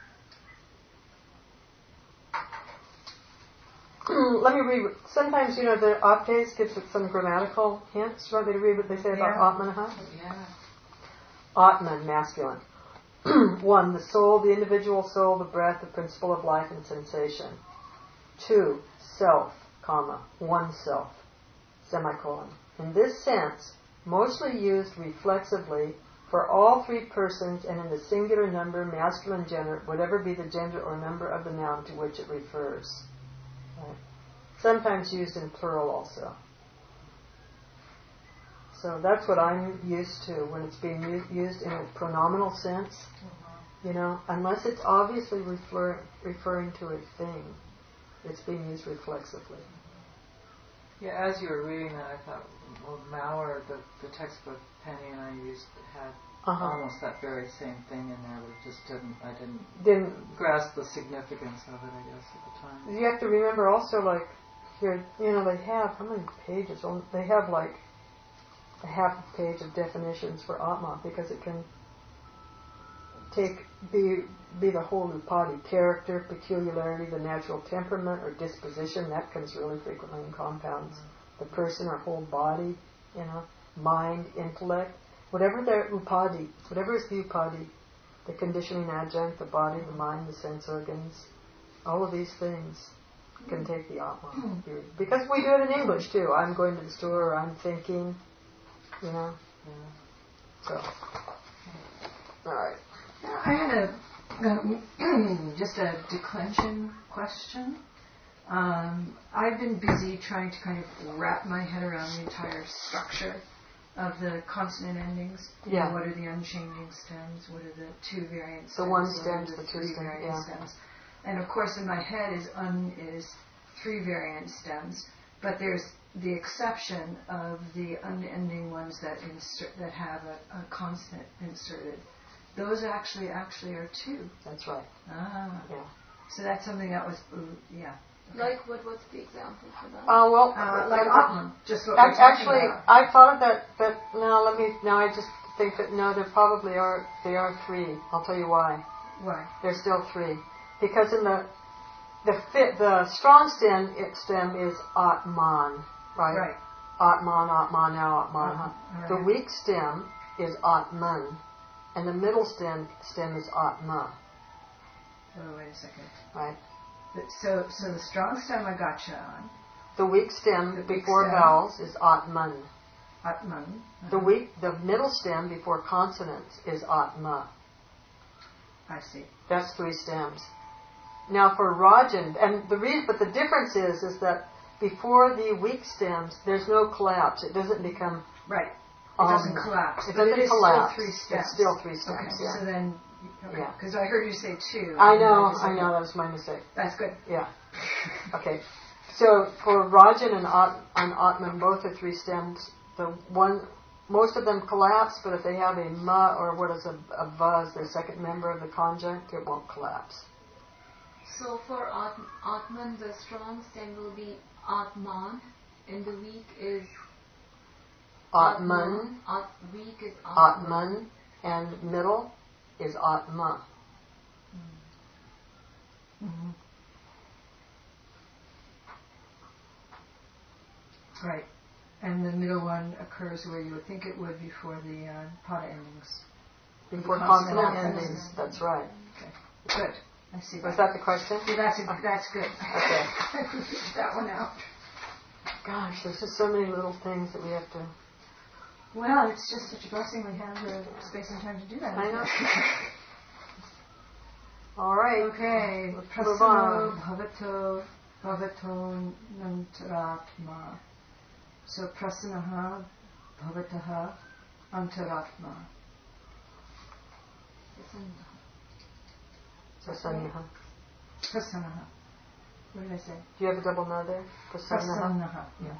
S1: Let me read. Sometimes, you know, the Aptes gives it some grammatical hints. You want me to read what they say about
S4: Yeah.
S1: Atmanaha?
S3: Yeah.
S1: Atman, masculine. One, the soul, the individual soul, the breath, the principle of life and sensation. Two, self, comma, oneself, semicolon. In this sense, mostly used reflexively for all three persons and in the singular number, masculine gender, whatever be the gender or number of the noun to which it refers. Right. Sometimes used in plural also. So that's what I'm used to when it's being u- used in a pronominal sense. You know, unless it's obviously refer- referring to a thing, it's being used reflexively.
S3: Yeah, as you were reading that, I thought, well, Maurer, the, the textbook Penny and I used, had
S1: Uh-huh.
S3: almost that very same thing in there, but it just didn't, I didn't
S1: Then
S3: grasp the significance of it, I guess, at the time.
S1: you have to remember also, like, here, you know, they have, how many pages? Well, they have, like, a half a page of definitions for Atma, because it can take, be be the whole upadi, character, peculiarity, the natural temperament or disposition, that comes really frequently in compounds. The person or whole body, you know, mind, intellect, whatever their upadi, whatever is the upadi, the conditioning adjunct, the body, the mind, the sense organs, All of these things can take the Atma. Because we do it in English too. I'm going to the store, or I'm thinking, you know. Yeah. So, all right.
S4: I had a um, just a declension question. Um, I've been busy trying to kind of wrap my head around the entire structure of the consonant endings. You
S1: Yeah.
S4: know, what are the unchanging stems? What are the two variant stems?
S1: The one
S4: what
S1: stems,
S4: are
S1: the two
S4: three
S1: stems,
S4: variant
S1: yeah.
S4: stems. And of course, in my head is un is three variant stems, but there's the exception of the unending ones that insert that have a, a consonant inserted. Those actually actually are two.
S1: That's right.
S4: Ah.
S1: Yeah.
S4: So that's something that was, ooh, yeah. Okay.
S2: Like, what what's the example for that?
S1: Uh, well,
S4: Uh, like
S1: uh,
S4: Atman, just what
S1: ac-
S4: we're talking
S1: actually,
S4: about.
S1: I thought of that. That no, let me. Now I just think that no, there probably are. They are three. I'll tell you why.
S4: Why?
S1: There's still three, because in the the fit the strong stem it stem is Atman, right?
S4: Right.
S1: Atman, Atman, now Atman.
S4: Uh-huh.
S1: huh?
S4: Right.
S1: The weak stem is Atman, and the middle stem stem is Atma,
S4: Oh, wait a second.
S1: right?
S4: But So, so the strong stem I gotcha on.
S1: The weak stem
S4: The weak
S1: before
S4: stem.
S1: vowels is Atman.
S4: Atman. Uh-huh.
S1: The weak, the middle stem before consonants is Atma.
S4: I see.
S1: That's three stems. Now for Rajan, and the reason, but the difference is, is that before the weak stems, there's no collapse. It doesn't become.
S4: Right. It
S1: Um,
S4: doesn't collapse.
S1: it
S4: but
S1: doesn't
S4: it is
S1: collapse.
S4: still three stems.
S1: It's still three stems,
S4: Okay.
S1: yeah.
S4: So then, okay.
S1: Yeah.
S4: Because I heard you say two.
S1: I
S4: and
S1: know,
S4: just
S1: I
S4: said-
S1: know, that was my mistake.
S4: That's good.
S1: Yeah. Okay. So for Rajan and, At, and Atman, both are three stems. The one, most of them collapse, but if they have a ma or what is a, a va as their second member of the conjunct, it won't collapse.
S2: So for At- Atman, the strong stem will be Atman, and the weak is
S1: Atman,
S2: At- weak is Atman.
S1: Atman, and middle is Atma.
S4: Mm-hmm. Right. And the middle one occurs where you would think it would before the uh, pada endings.
S1: Before
S4: Consonant
S1: consonant
S4: endings.
S1: endings, that's right.
S4: Okay. Good. I see
S1: Was
S4: that.
S1: that the question?
S4: Yeah, that's, a, that's good.
S1: Okay.
S4: that one out.
S1: Gosh, there's just so many little things that we have to.
S4: Well, it's just such a blessing we have the space and time to do that.
S1: I know. All right.
S4: Okay.
S1: Let's move
S4: Prasano
S1: on.
S4: bhavato bhavato nantaratma. So prasanaha bhavataha antaratma.
S1: Prasannaha.
S4: Prasanaha. What did I say?
S1: Do you have a double no there? Prasannaha.
S4: Prasannaha. Yeah.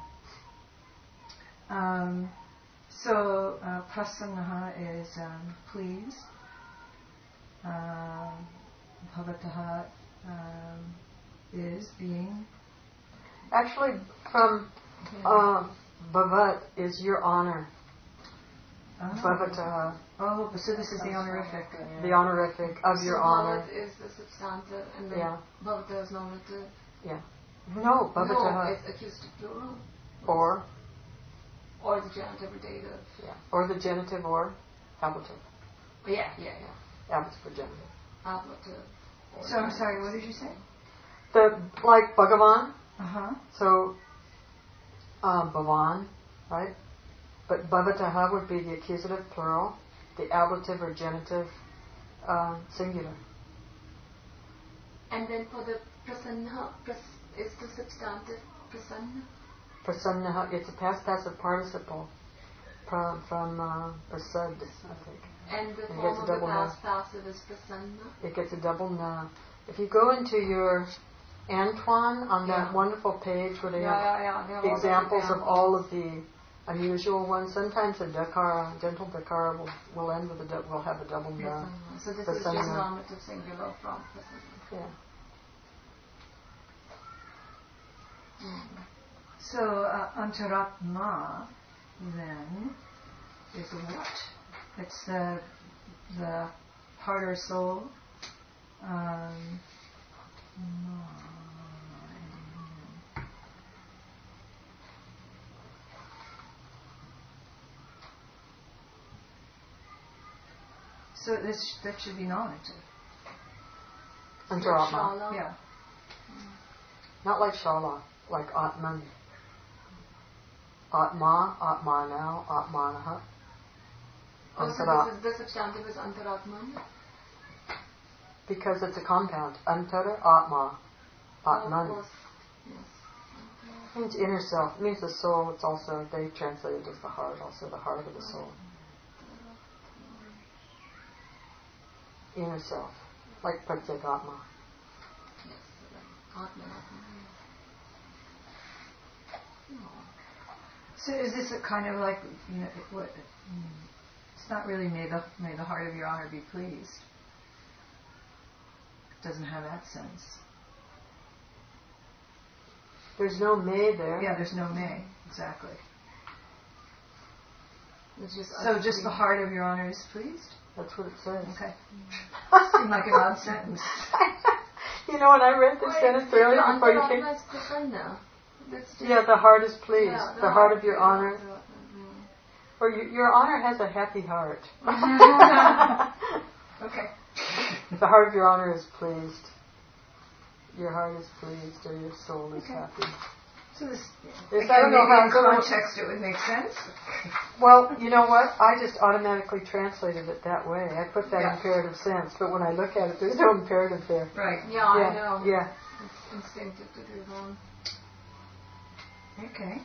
S4: Um, so uh, prasannaha is um, pleased. Um, bhavataha um, is being.
S1: Actually, from uh, bhavat is your honor.
S4: Oh,
S1: Bhavataha,
S4: oh, so this is the honorific.
S1: the honorific of
S2: So
S1: your honor.
S2: Bhavat is the substantive, and then
S1: Yeah.
S2: Bhavata is nominative.
S1: Yeah. No,
S2: No,
S1: bhavataha.
S2: it's accusative plural.
S1: Or,
S2: Or the genitive or dative.
S1: yeah. Or the genitive or ablative.
S2: Oh, yeah, yeah, yeah.
S1: Ablative or genitive.
S2: Ablative. or
S4: So I'm
S2: genitive.
S4: sorry, what did you say?
S1: The, like Bhagavan,
S4: Uh huh.
S1: so, um, Bhavan, right? But bhavataha would be the accusative plural, the ablative or genitive uh, singular.
S2: And then for the prasanna, pras, is the substantive prasanna?
S1: Prasannaha, it's a past passive participle from, from uh, prasad, I think.
S2: And the
S1: And
S2: form
S1: gets a
S2: of the
S1: double
S2: past passive is prasanna.
S1: It gets a double na. If you go into your Antoine on that
S2: Yeah.
S1: wonderful page where they
S2: Yeah,
S1: have
S2: yeah, yeah. They have
S1: the
S2: all
S1: examples of
S2: examples.
S1: all of the unusual ones, sometimes a dakara, gentle dakara will, will end with a du- will have a double na.
S2: Prasanna. So this is
S1: Prasanna.
S2: just nominative singular from prasanna.
S1: Yeah.
S4: So uh, antaratma then is what? It's the the heart or soul. Um, so this that should be nominative.
S1: Antaratma.
S2: Shala.
S4: Yeah.
S1: Not like Shala, like Atman. Atma, Atmana, Atmanaha.
S2: Oh, so
S1: Antara.
S2: this is the substantive is Antaratman?
S1: Because it's a compound. Antara, Atma, Atman.
S2: Oh, yes.
S1: It means inner self. It means the soul. It's also, they translate it as the heart, also the heart of the soul. Inner self. Like Pratyekatma.
S2: Yes, right. Atman, Atman.
S4: So is this a kind of like, you know, it, what, it's not really may the, may the heart of your honor be pleased. It doesn't have that sense.
S1: There's no may there.
S4: Yeah, there's no may, exactly.
S2: It's just
S4: So just the heart of your honor is pleased?
S1: That's what it says.
S4: Okay. Seemed like an odd sentence.
S1: You know, when I read this sentence earlier before you came...
S2: That's Prasanna. That's just,
S1: Yeah, the heart is pleased.
S2: yeah,
S1: the, the heart of your
S2: yeah,
S1: honor.
S2: Mm.
S1: Or you, your honor has a happy heart.
S4: Okay.
S1: The heart of your honor is pleased. Your heart is pleased, or your soul is
S4: Okay.
S1: happy.
S4: So this,
S1: Yes,
S4: again,
S1: I don't know
S4: maybe
S1: how
S4: in
S1: it's going.
S4: context it would make sense.
S1: Well, you know what? I just automatically translated it that way. I put that
S4: Yeah.
S1: imperative sense, but when I look at it, there's no imperative there.
S4: Right.
S2: Yeah,
S1: yeah,
S2: I know.
S1: Yeah.
S2: It's instinctive to do that.
S4: Okay.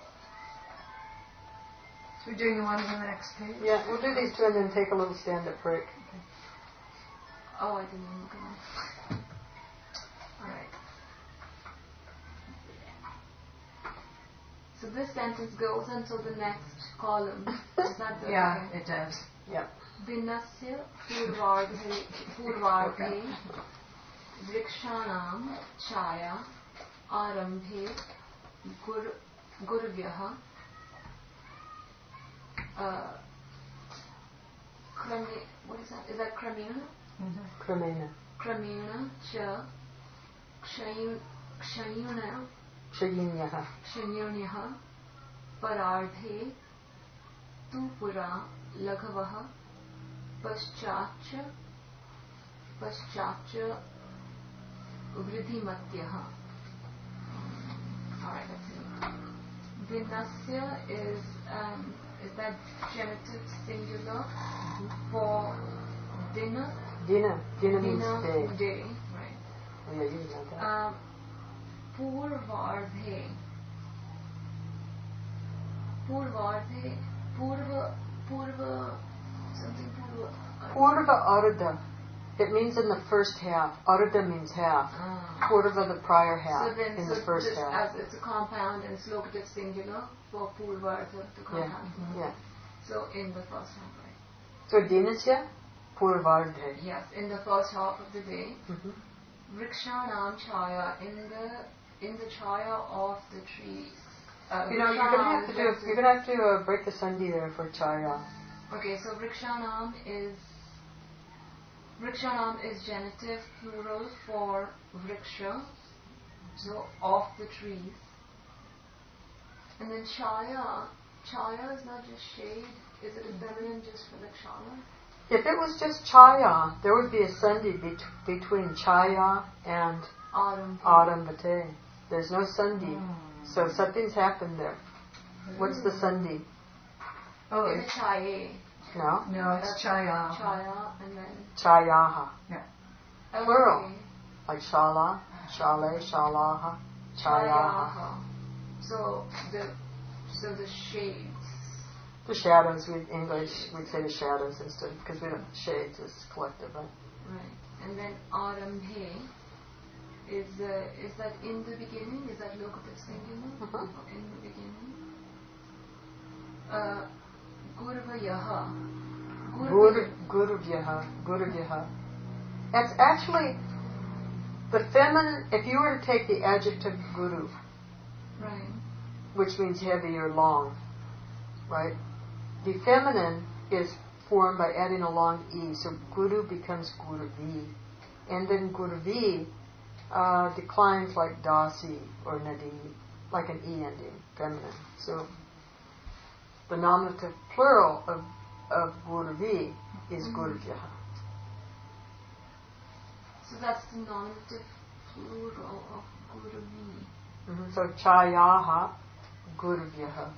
S4: So we're doing the one on the next page?
S1: Yeah, we'll do these two and then take a little stand-up break.
S2: Oh, I didn't even look at that. Alright. So this sentence goes until the next column. Is that the
S4: Yeah,
S2: okay?
S4: it does.
S1: Yeah.
S2: Vinasya purvardhe purvardhe vrikshanam chaya arambhe gur gurvyah uh, krame, what is that? Is that kramena?
S4: Mm-hmm.
S1: Kramena.
S2: Kramena cha kshayu kshayuna
S1: Shayinyaha.
S2: क्षण्योन्यः परार्धे तु पुरा लघवः पश्चाच्च पश्चाच्च वृद्धिमत्यः. Alright, that's it. Vinasya is um, is that genitive singular for dinner?
S1: Dina. Dina means
S2: Dinner,
S1: day.
S2: day, right.
S1: Oh, yeah, you know that.
S2: Um, Purvardhe. Purvardhe. Purva. Purva. Something Purva.
S1: Purva Arudha. It means in the first half. Arudha means half.
S2: Ah.
S1: Purva the prior half
S2: So then,
S1: in
S2: so
S1: the first
S2: this,
S1: half.
S2: as it's a compound and slokative singular for Purvardha, the compound.
S1: Yeah. Yeah.
S2: So in the first half, right?
S1: So Dinasya Purvardhe.
S2: Yes, in the first half of the day.
S1: Mm-hmm.
S2: Vrikshanam chaya, in the in the chaya of the trees. Uh,
S1: You know, you're gonna have to do.
S2: Vrikshanam is
S1: You're gonna have to uh, break the sandhi there for chaya.
S2: Okay, so Vrikshanam is Vrikshanam is genitive plural for Vriksha, so of the trees. And then Chaya, Chaya is not just shade, is it a feminine just for Vrikshanam?
S1: If it was just chaya, there would be a sandhi bet- between chaya and
S2: Autumn.
S1: arambhate. There's no sandhi, so something's happened there. What's the sandhi?
S4: Oh,
S2: It's
S4: it's,
S2: Chaye.
S1: No,
S4: no, it's chaya.
S2: Chaya and then
S1: chayaha.
S2: okay.
S1: Plural. Like shala, shale, shalaha, chayaha.
S2: Chayaha. So the so the shades.
S1: The shadows, we English, we'd say the shadows instead, because we don't, shades is collective, right?
S2: Right. And then Arambhe is uh, is that in the beginning? Is that locative singular?
S1: Uh-huh.
S2: In the beginning. Uh, Gurvayaha.
S1: Guru, Guruvyaha, Guruvyaha. That's actually the feminine, if you were to take the adjective guru,
S2: Right.
S1: which means heavy or long, right? The feminine is formed by adding a long E, so guru becomes guruvi. And then guruvi uh, declines like dasi or nadi, like an E ending, feminine. So the nominative plural of, of guruvi is
S2: Mhm.
S1: guruvyaha.
S2: So that's the nominative plural of Gurvi.
S1: Mm-hmm. So chayaha, gurvyaha.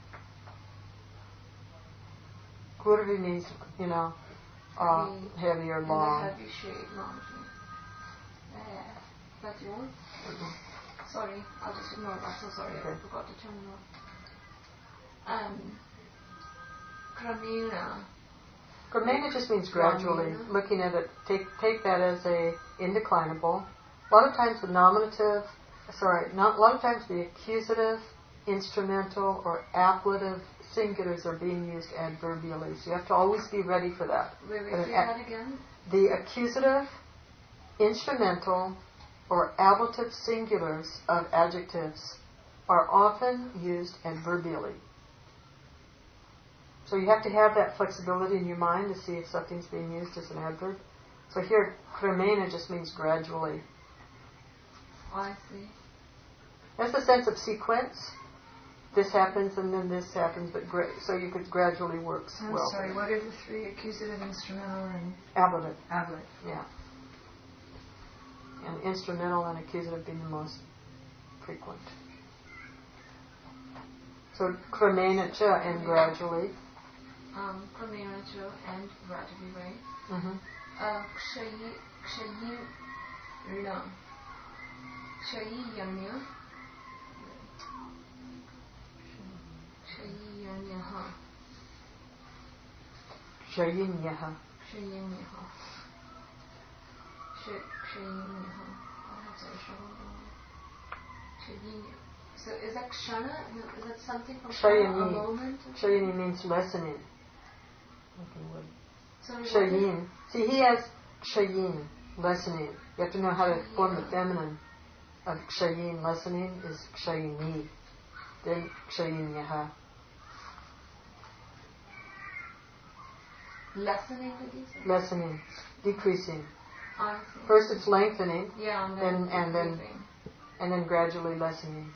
S1: Gurvi means, you know, uh,
S2: Heavy.
S1: heavy or
S2: And
S1: long.
S2: a heavy shade, long shade. Uh, that yours?
S1: Mm-hmm.
S2: Sorry, I'll just ignore that. So sorry,
S1: Okay.
S2: I forgot to turn it off. Um, Kramena.
S1: Kramena just means gradually.
S2: Kramena.
S1: Looking at it, take take that as a indeclinable. A lot of times the nominative, sorry, not, a lot of times the accusative, instrumental, or applative singulars are being used adverbially. So you have to always be ready for that.
S2: Wait, wait,
S1: But
S2: say
S1: an
S2: that again.
S1: The accusative, instrumental, or ablative singulars of adjectives are often used adverbially. So you have to have that flexibility in your mind to see if something's being used as an adverb. So here, kramena just means gradually.
S2: I see.
S1: That's the sense of sequence. This happens and then this happens, but gra- so you could gradually work
S4: I'm
S1: well.
S4: sorry, what are the three? Accusative, instrumental, and
S1: Ablative,
S4: ablative.
S1: yeah. And instrumental and accusative being the most frequent. So kramena cha and gradually.
S2: Um, Kramena cha and gradually, right?
S1: Mm-hmm.
S2: Uh, Kshayi, Kshayi, Rina. Kshayi Yanya. Kshayi Yanyaha.
S1: Shayinyaha.
S2: Kshayanyaha. Kshayanyaha. I'm sorry, Kshayanyaha. So is that kshana? Is that something from kshana? A moment?
S1: Shayini means lessening. Okay,
S2: Sorry,
S1: Shayin. See, he has kshayin, lessening. You have to know how to form the feminine of kshayin, lessening, is kshayini. Then kshayinyaha.
S2: Lessening, did you say?
S1: Lessening, decreasing.
S2: I see.
S1: First it's lengthening,
S2: Yeah, and
S1: then
S2: then,
S1: and then
S2: decreasing.
S1: and then gradually lessening.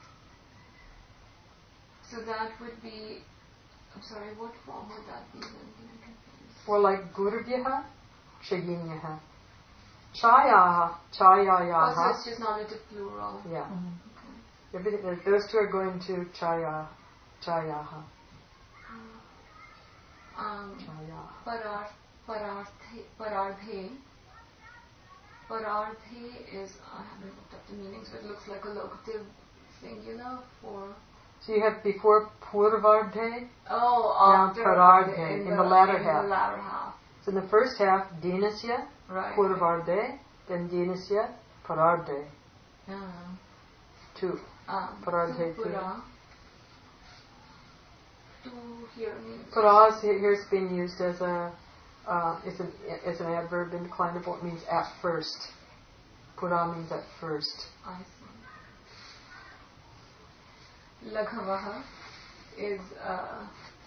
S2: So that would be, I'm sorry, what form would that be then? I'm confused.
S1: Or like gurvyaha, kshayinyaha. Chayaha, chayayaha.
S2: Oh, so it's just nominative plural.
S1: Yeah.
S4: Mm-hmm.
S2: Okay.
S1: Everything, those two are going to chaya, chayaha.
S2: Um,
S1: Chayaha.
S2: parar, pararthe, pararthe. Pararthe is, I haven't looked up the meanings, but it looks like a locative singular for.
S1: So you have before purvardhe,
S2: Oh,
S1: now
S2: after.
S1: parardhe,
S2: in,
S1: in
S2: the,
S1: the latter
S2: in
S1: half.
S2: the latter half.
S1: So in the first half, dinasya,
S2: Right.
S1: purvardhe, then dinasya, parardhe.
S2: Yeah.
S1: Two.
S2: Um,
S1: Parardhe two.
S2: Pura. To here means.
S1: Para is here is being used as a uh, as an as an adverb indeclinable. It means at first. Pura means at first.
S2: I see. Laghavaha is uh,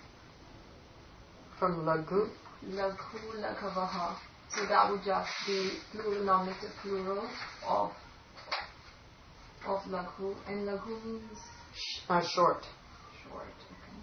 S1: From lagu.
S2: Laghu Laghavaha. So that would just be plural, nominative plural of of Laghu. And Laghu means
S1: Uh, short.
S2: short. Okay.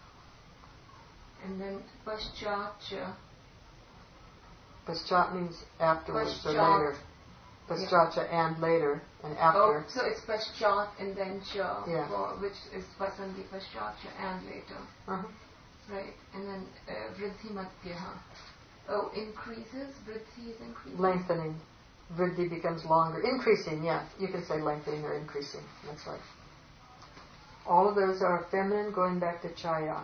S2: And then Paschatcha.
S1: Paschat means afterwards or
S2: Paschat.
S1: later. Paschatcha and later and after.
S2: Oh, so it's Paschat and then Cha,
S1: Yeah.
S2: for, which is Pasandi Paschatcha and later.
S1: Uh-huh.
S2: Right. And then uh, Vridhi Madhyaha. Oh, increases. Vridhi is increasing.
S1: Lengthening. Vriddhi becomes longer. Increasing, yeah. You can say lengthening or increasing. That's right. All of those are feminine going back to chaya.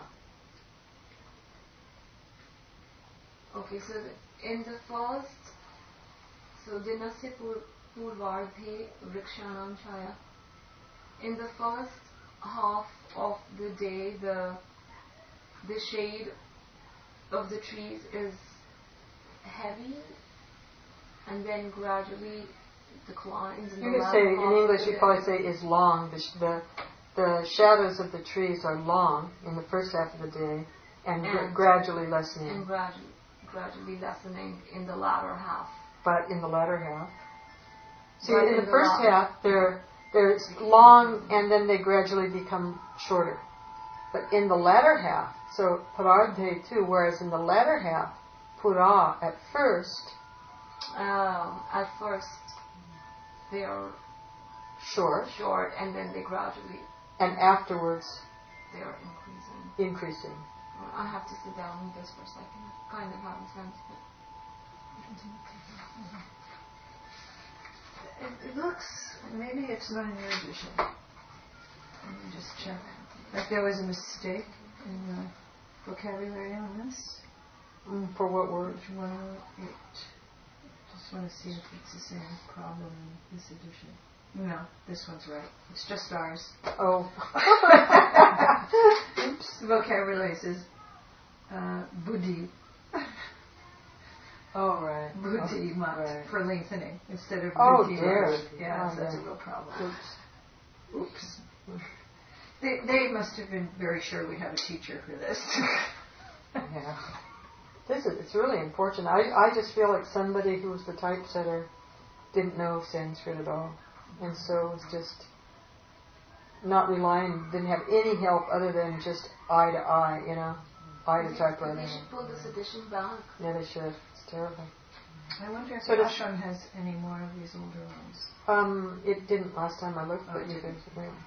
S2: Okay, so the, in the first, so Dinasya Pur- Purvardhe Vrikshanam Chaya. In the first half of the day, the the shade of the trees is heavy and then gradually declines. In
S1: You
S2: the
S1: could
S2: latter
S1: say, in
S2: half of
S1: English,
S2: the
S1: you'd
S2: day.
S1: probably say is long. The, sh- the, the shadows of the trees are long in the first half of the day and, gr-
S2: And-
S1: gradually lessening.
S2: and gradually, gradually lessening in the latter half.
S1: But in the latter half. See,
S2: But
S1: in,
S2: in
S1: the
S2: the
S1: first
S2: latter-
S1: half, they're, they're long and then they gradually become shorter. But in the latter half, so parardhe too, whereas in the latter half, pura at first,
S2: Um, at first, they are
S1: short,
S2: short, and then they gradually
S1: and afterwards
S2: they are increasing.
S1: increasing.
S2: I have to sit down with this for a second. Kind of having sense.
S4: It, it looks, maybe it's not in your edition. Let me just check. Like there was a mistake in the vocabulary on this.
S1: Mm, for what word?
S4: Page one oh eight. Just want to see if it's the same problem in this edition. No, this one's right. It's just ours.
S1: Oh.
S4: Oops. The vocabulary says uh, buddhi.
S3: Oh, right.
S4: Buddhi
S3: oh,
S4: mat
S3: right.
S4: for lengthening instead of
S1: Oh,
S4: buddhi
S1: dear.
S4: mat. Yeah,
S1: Oh,
S4: so that's
S1: yeah.
S4: a real problem.
S1: Oops.
S4: Oops. They, they must have been very sure we have a teacher for this.
S3: Yeah.
S1: This is, it's really important. I, I just feel like somebody who was the typesetter didn't know Sanskrit at all. And so was just not relying, didn't have any help other than just eye to eye, you know, eye to typewriter.
S2: They should pull this edition back.
S1: Yeah, they should. It's terrible.
S4: I wonder if
S1: So does-
S4: Ashram has any more of these older ones.
S1: Um, it didn't last time I looked,
S4: Oh,
S1: but
S4: it
S1: you
S4: didn't.
S1: could. Yeah.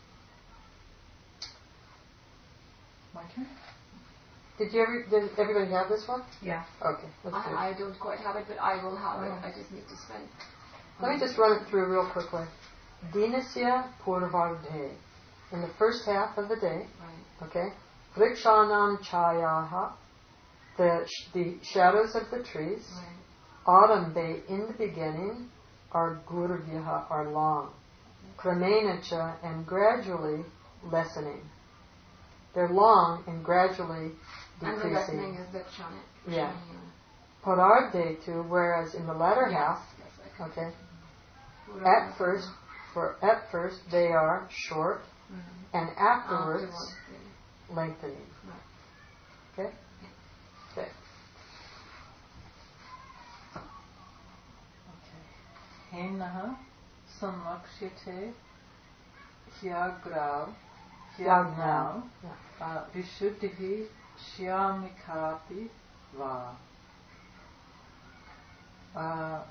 S3: My turn?
S1: Did you ever? Did everybody have this one?
S4: Yeah.
S1: Okay, that's good.
S2: I, I don't quite have it, but I will have
S4: Oh.
S2: it. I just need to spend.
S1: Let me just run it through real quickly. Dinasya Purvardhe. In the first half of the day,
S2: Right.
S1: okay? Vrikshanam Chayaha. The, sh- the shadows of the trees.
S2: Right.
S1: Arambe, in the beginning, are gurvyaha, are long. Kramenacha, and gradually lessening. They're long and gradually
S2: And the
S1: decreasing.
S2: lessening is the Kshanik.
S1: Yeah. Parardhe too, whereas in the latter
S2: Yes.
S1: half,
S2: Yes, I
S1: okay,
S2: can.
S1: at first, for at first they are short,
S2: Mm-hmm.
S1: and afterwards
S2: Afterwards, yeah.
S1: lengthening.
S2: Right.
S1: Okay? Okay.
S3: Okay. Henaha samakshite hyagrau hyagnau
S1: Yeah.
S3: uh, vishuddhihi shyamikapi va. Uh,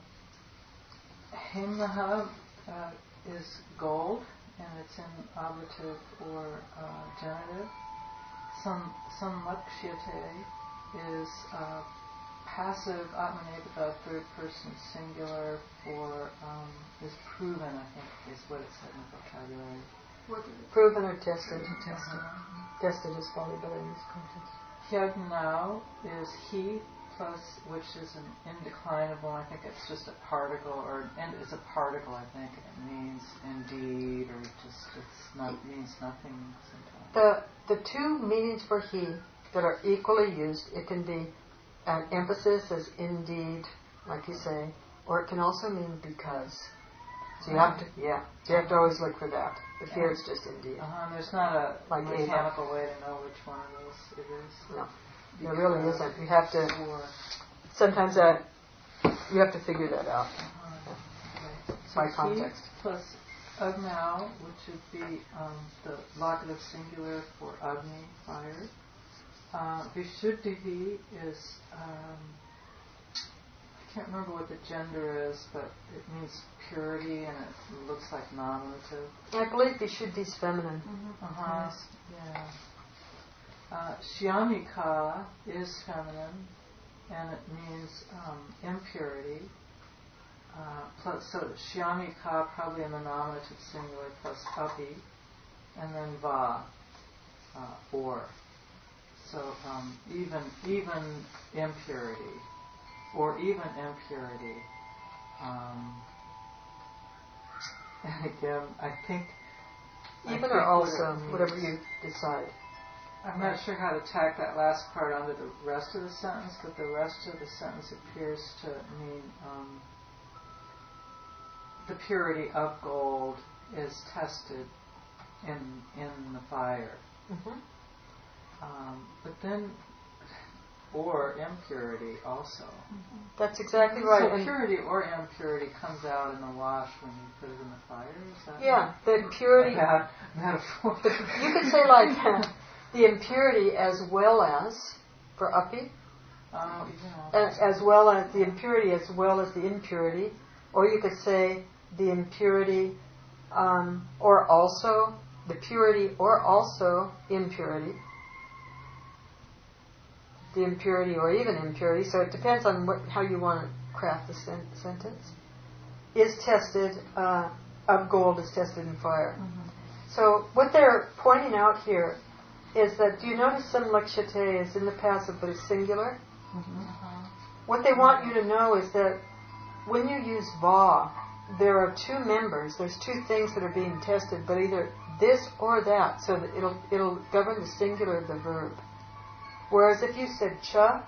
S3: Henaha uh, is gold, and it's in ablative or uh, genitive. Some samakshite is uh, passive atmanebada, third person singular for um, is proven, I think is what it said in the vocabulary.
S2: What is it?
S1: Proven or tested.
S4: Tested.
S1: Tested is probably better in this context.
S3: Hyagnau is he plus, which is an indeclinable. I think it's just a particle, or and it's a particle. I think it means indeed, or just it's not means nothing sometimes.
S1: The the two meanings for he that are equally used, it can be an emphasis as indeed, like you say, or it can also mean because. So you have to, yeah, so you have to always look for that. But here it's just indeed.
S3: Uh-huh, and there's not a
S1: Like
S3: mechanical way to know which one of those it is.
S1: No, there really
S3: Because
S1: isn't. You have to.
S3: or-
S1: Sometimes that you have to figure that out
S3: uh-huh. Okay.
S1: by
S3: So
S1: context.
S3: he plus Agnau, which would be um, the locative singular for Agni, fire. Uh, Vishuddhihi is, um, I can't remember what the gender is, but it means purity and it looks like nominative.
S1: I believe Vishuddhi is feminine.
S3: Uh-huh. Yeah. Uh, Shyamika is feminine, and it means um, impurity. Uh, plus, so Shyamika probably in the nominative singular plus api, and then va, uh, or. So um, even even impurity, or even impurity. Um, and again, I think I
S1: Even
S3: think
S1: or
S3: what
S1: also,
S3: it
S1: whatever
S3: means-
S1: you decide.
S3: I'm not sure how to tack that last part onto the rest of the sentence, but the rest of the sentence appears to mean um, the purity of gold is tested in in the fire.
S1: Mm-hmm.
S3: Um, but then, or impurity also.
S1: That's exactly right.
S3: So
S1: And
S3: purity or impurity comes out in the wash when you put it in the fire. Is that
S1: yeah, the purity.
S3: a bad metaphor?
S1: You could say like uh, the impurity as well as for api,
S3: Oh, you know.
S1: as, as well as the impurity as well as the impurity, or you could say the impurity um, or also, the purity, or also impurity. The impurity or even impurity, so it depends on what, how you want to craft the sen- sentence, is tested, uh, of gold is tested in fire.
S4: Mm-hmm.
S1: So what they're pointing out here is that, do you notice some lakshate is in the passive but it's singular?
S4: Mm-hmm.
S1: What they want you to know is that when you use va, there are two members, there's two things that are being tested, but either this or that, so that it'll it'll govern the singular of the verb. Whereas if you said cha,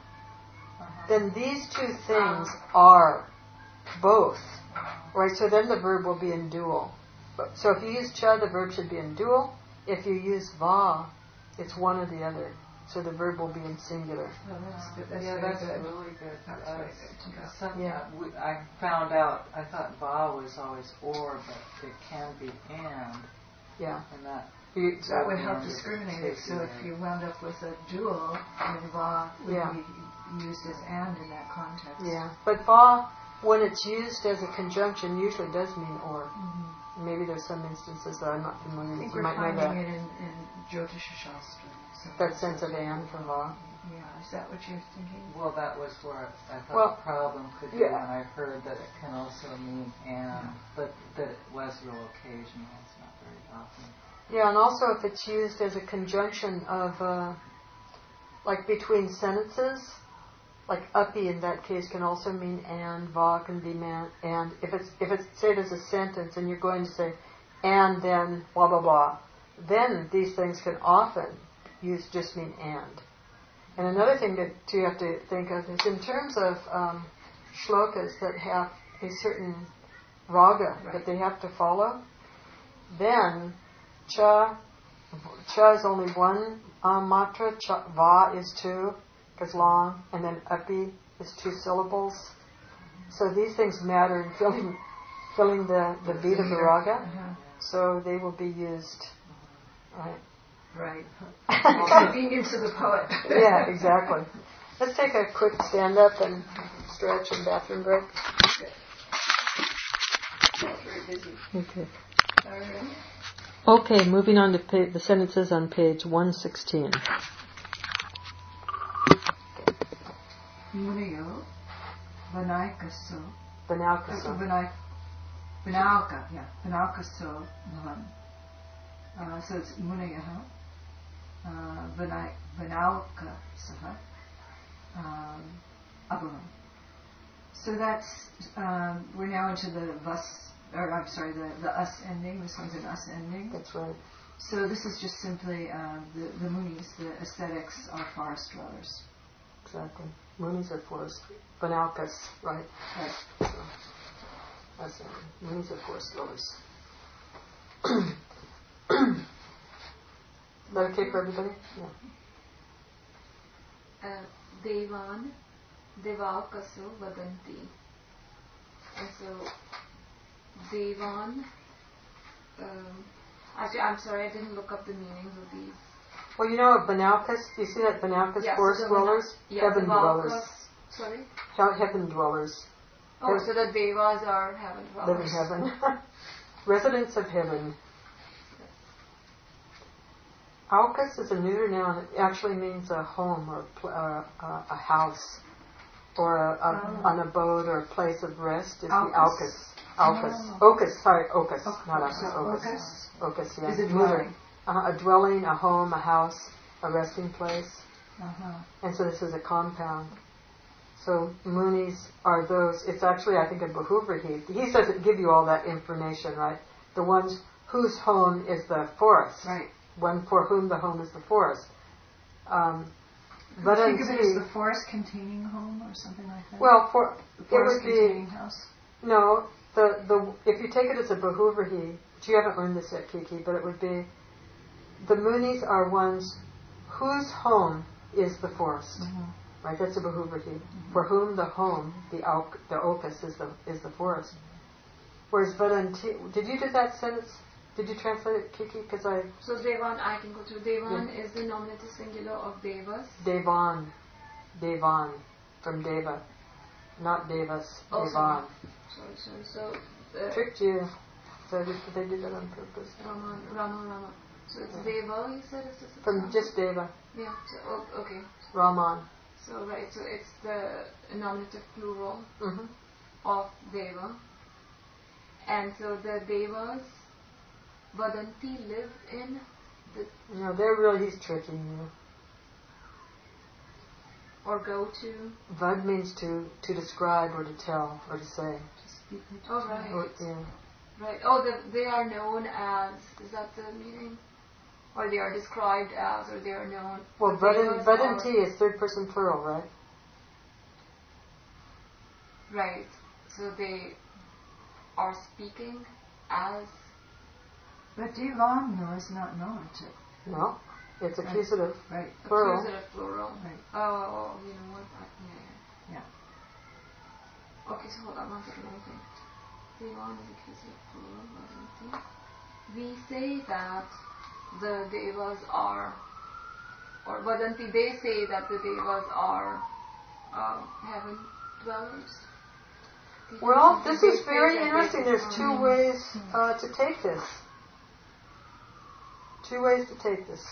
S1: then these two things are both, right? So then the verb will be in dual. But, so if you use cha, the verb should be in dual. If you use va, it's one or the other. So the verb will be in singular.
S4: Oh, that's good. That's
S3: yeah,
S4: very
S3: that's
S4: good.
S3: really good.
S4: That's
S3: Uh,
S4: very good to know.
S3: Something
S1: Yeah.
S3: we, I found out, I thought va was always or, but it can be and,
S1: Yeah.
S3: and that
S1: You,
S4: That would
S3: Yeah,
S4: help
S3: yeah,
S4: discriminate it. So
S3: yeah.
S4: if you wound up with a dual, then va would
S1: Yeah.
S4: be used as and in that context.
S1: yeah. But va, when it's used as a conjunction, usually does mean or.
S4: Mm-hmm.
S1: Maybe there's some instances that I'm not familiar
S4: I
S1: with.
S4: think
S1: You
S4: we're
S1: might know
S4: finding
S1: that.
S4: it in, in Jyotisha Shastra. So
S1: That sense of and for va.
S4: Yeah, is that what you're thinking?
S3: Well, that was where I thought
S1: Well,
S3: the problem could be
S1: yeah.
S3: when I heard that it can also mean and, but that it was real occasional. It's not very often.
S1: Yeah, and also if it's used as a conjunction of, uh, like between sentences, like uppy in that case can also mean and, va can be man, and. If it's, if it's, say there's a sentence and you're going to say, and then blah blah blah, then these things can often use just mean and. And another thing that you have to think of is in terms of um, shlokas that have a certain raga
S4: Right.
S1: that they have to follow, then cha, cha is only one um, matra, cha, va is two, because long, and then api is two syllables. So these things matter in filling, filling the, the beat of the raga.
S4: Uh-huh.
S1: So they will be used, right?
S4: Right. Convenience of the poet.
S1: Yeah, exactly. Let's take a quick stand up and stretch and bathroom break.
S4: Very busy.
S1: Okay.
S4: All right.
S1: Okay, moving on to pa- the sentences on page one sixteen.
S4: Muniyo, Vanaikaso,
S1: Vanalkasa.
S4: Vanaik, Vanalka, yeah, Vanalkaso Bhavan. Uh, so it's Munayaha, uh, Vanaik, Vanalka Saha, um, Abhavan. So that's, um, we're now into the vas, or I'm sorry, the, the us ending. This one's an us ending.
S1: That's right.
S4: So this is just simply um, the, the munis, the ascetics, are forest dwellers.
S1: Exactly. Munis are forest. Vanalkas, right?
S4: Right.
S1: So, that's it. Munis are forest dwellers. Is that okay for everybody? Yeah.
S2: Uh, Devan, Devakaso Vadanti. And so, Devan, um, actually, I'm sorry, I didn't look up the meanings of these.
S1: Well, you know, Vanalkas, do you see that Vanalkas,
S2: Yeah, so
S1: forest
S2: the
S1: dwellers?
S2: Yeah,
S1: Heaven
S2: Devakas-
S1: dwellers.
S2: Sorry?
S1: He- Heaven dwellers.
S2: Oh, so the Devas are heaven
S1: Live in
S2: dwellers.
S1: heaven. Residents of heaven. Alkas is a neuter noun. It actually means a home or a, pl- uh, uh, a house or a, a,
S4: Oh.
S1: an abode or a place of rest is
S4: Alkas.
S1: the Alkas. Alkas.
S4: Oh.
S1: Okas, sorry, Okas.
S4: Ok-
S1: Not
S4: so
S1: Alkas, Okas.
S4: Okas
S1: Okas, yeah.
S4: is a
S1: Neuter.
S4: dwelling.
S1: Uh, a dwelling, a home, a house, a resting place.
S4: Uh-huh.
S1: And so this is a compound. So munis are those, it's actually I think a Bahuvrihi. He doesn't give you all that information, right? The ones whose home is the forest.
S4: Right.
S1: One for whom the home is the forest. Um, but
S4: Think of it as
S1: see-
S4: the forest containing home or something like that.
S1: well, for
S4: the
S1: it
S4: forest
S1: would be
S4: containing house.
S1: no the the if you take it as a Bahuvrihi, which you haven't learned this yet, Kiki, but it would be the munis are ones whose home is the forest.
S4: Mm-hmm.
S1: Right, that's a Bahuvrihi. Mm-hmm. For whom the home, the al- the okas is the is the forest. Whereas Vadanti, did you do that sentence? Did you translate it, Kiki? Because I
S2: So Devan, I can go through. Devan is the nominative singular of Devas.
S1: Devan, Devan from Deva, not Devas.
S2: Oh,
S1: Devan.
S2: sorry. Sorry, sorry. So, uh,
S1: Tricked you. excited, but they did that on purpose.
S2: Rama, Rama, Rama. So it's Deva, you said? Is this a
S1: From
S2: term?
S1: just Deva.
S2: Yeah, so, oh, okay.
S1: Raman.
S2: So, right, so it's the nominative plural
S1: Mm-hmm.
S2: of Deva. And so the Devas, Vadanti, live in the,
S1: No, they're really, he's tricking you.
S2: or go to.
S1: Vad means to, to describe or to tell or to say.
S2: Oh, right.
S1: Or, yeah.
S2: Right. Oh, the, they are known as, is that the meaning? Or they are described as, or they are known.
S1: Well,
S2: the Devas
S1: Vadanti
S2: are-
S1: is third person plural, right?
S2: Right. So they are speaking as.
S4: But Devan, though, is not nominative.
S1: No, it's
S4: Right.
S1: accusative.
S4: Right.
S1: Plural.
S2: Accusative plural.
S4: Right.
S2: Oh, you know what? I, yeah,
S4: Yeah.
S2: Okay, so hold on one second, let me think. Devan is accusative plural, Vadanti. We say that the Devas are, or Vadanti, they say that the Devas are um, heaven dwellers.
S1: Well, this
S2: They
S1: is
S2: say
S1: very
S2: that
S1: interesting.
S2: they
S1: There's two
S2: are-
S1: ways uh, to take this. Two ways to take this.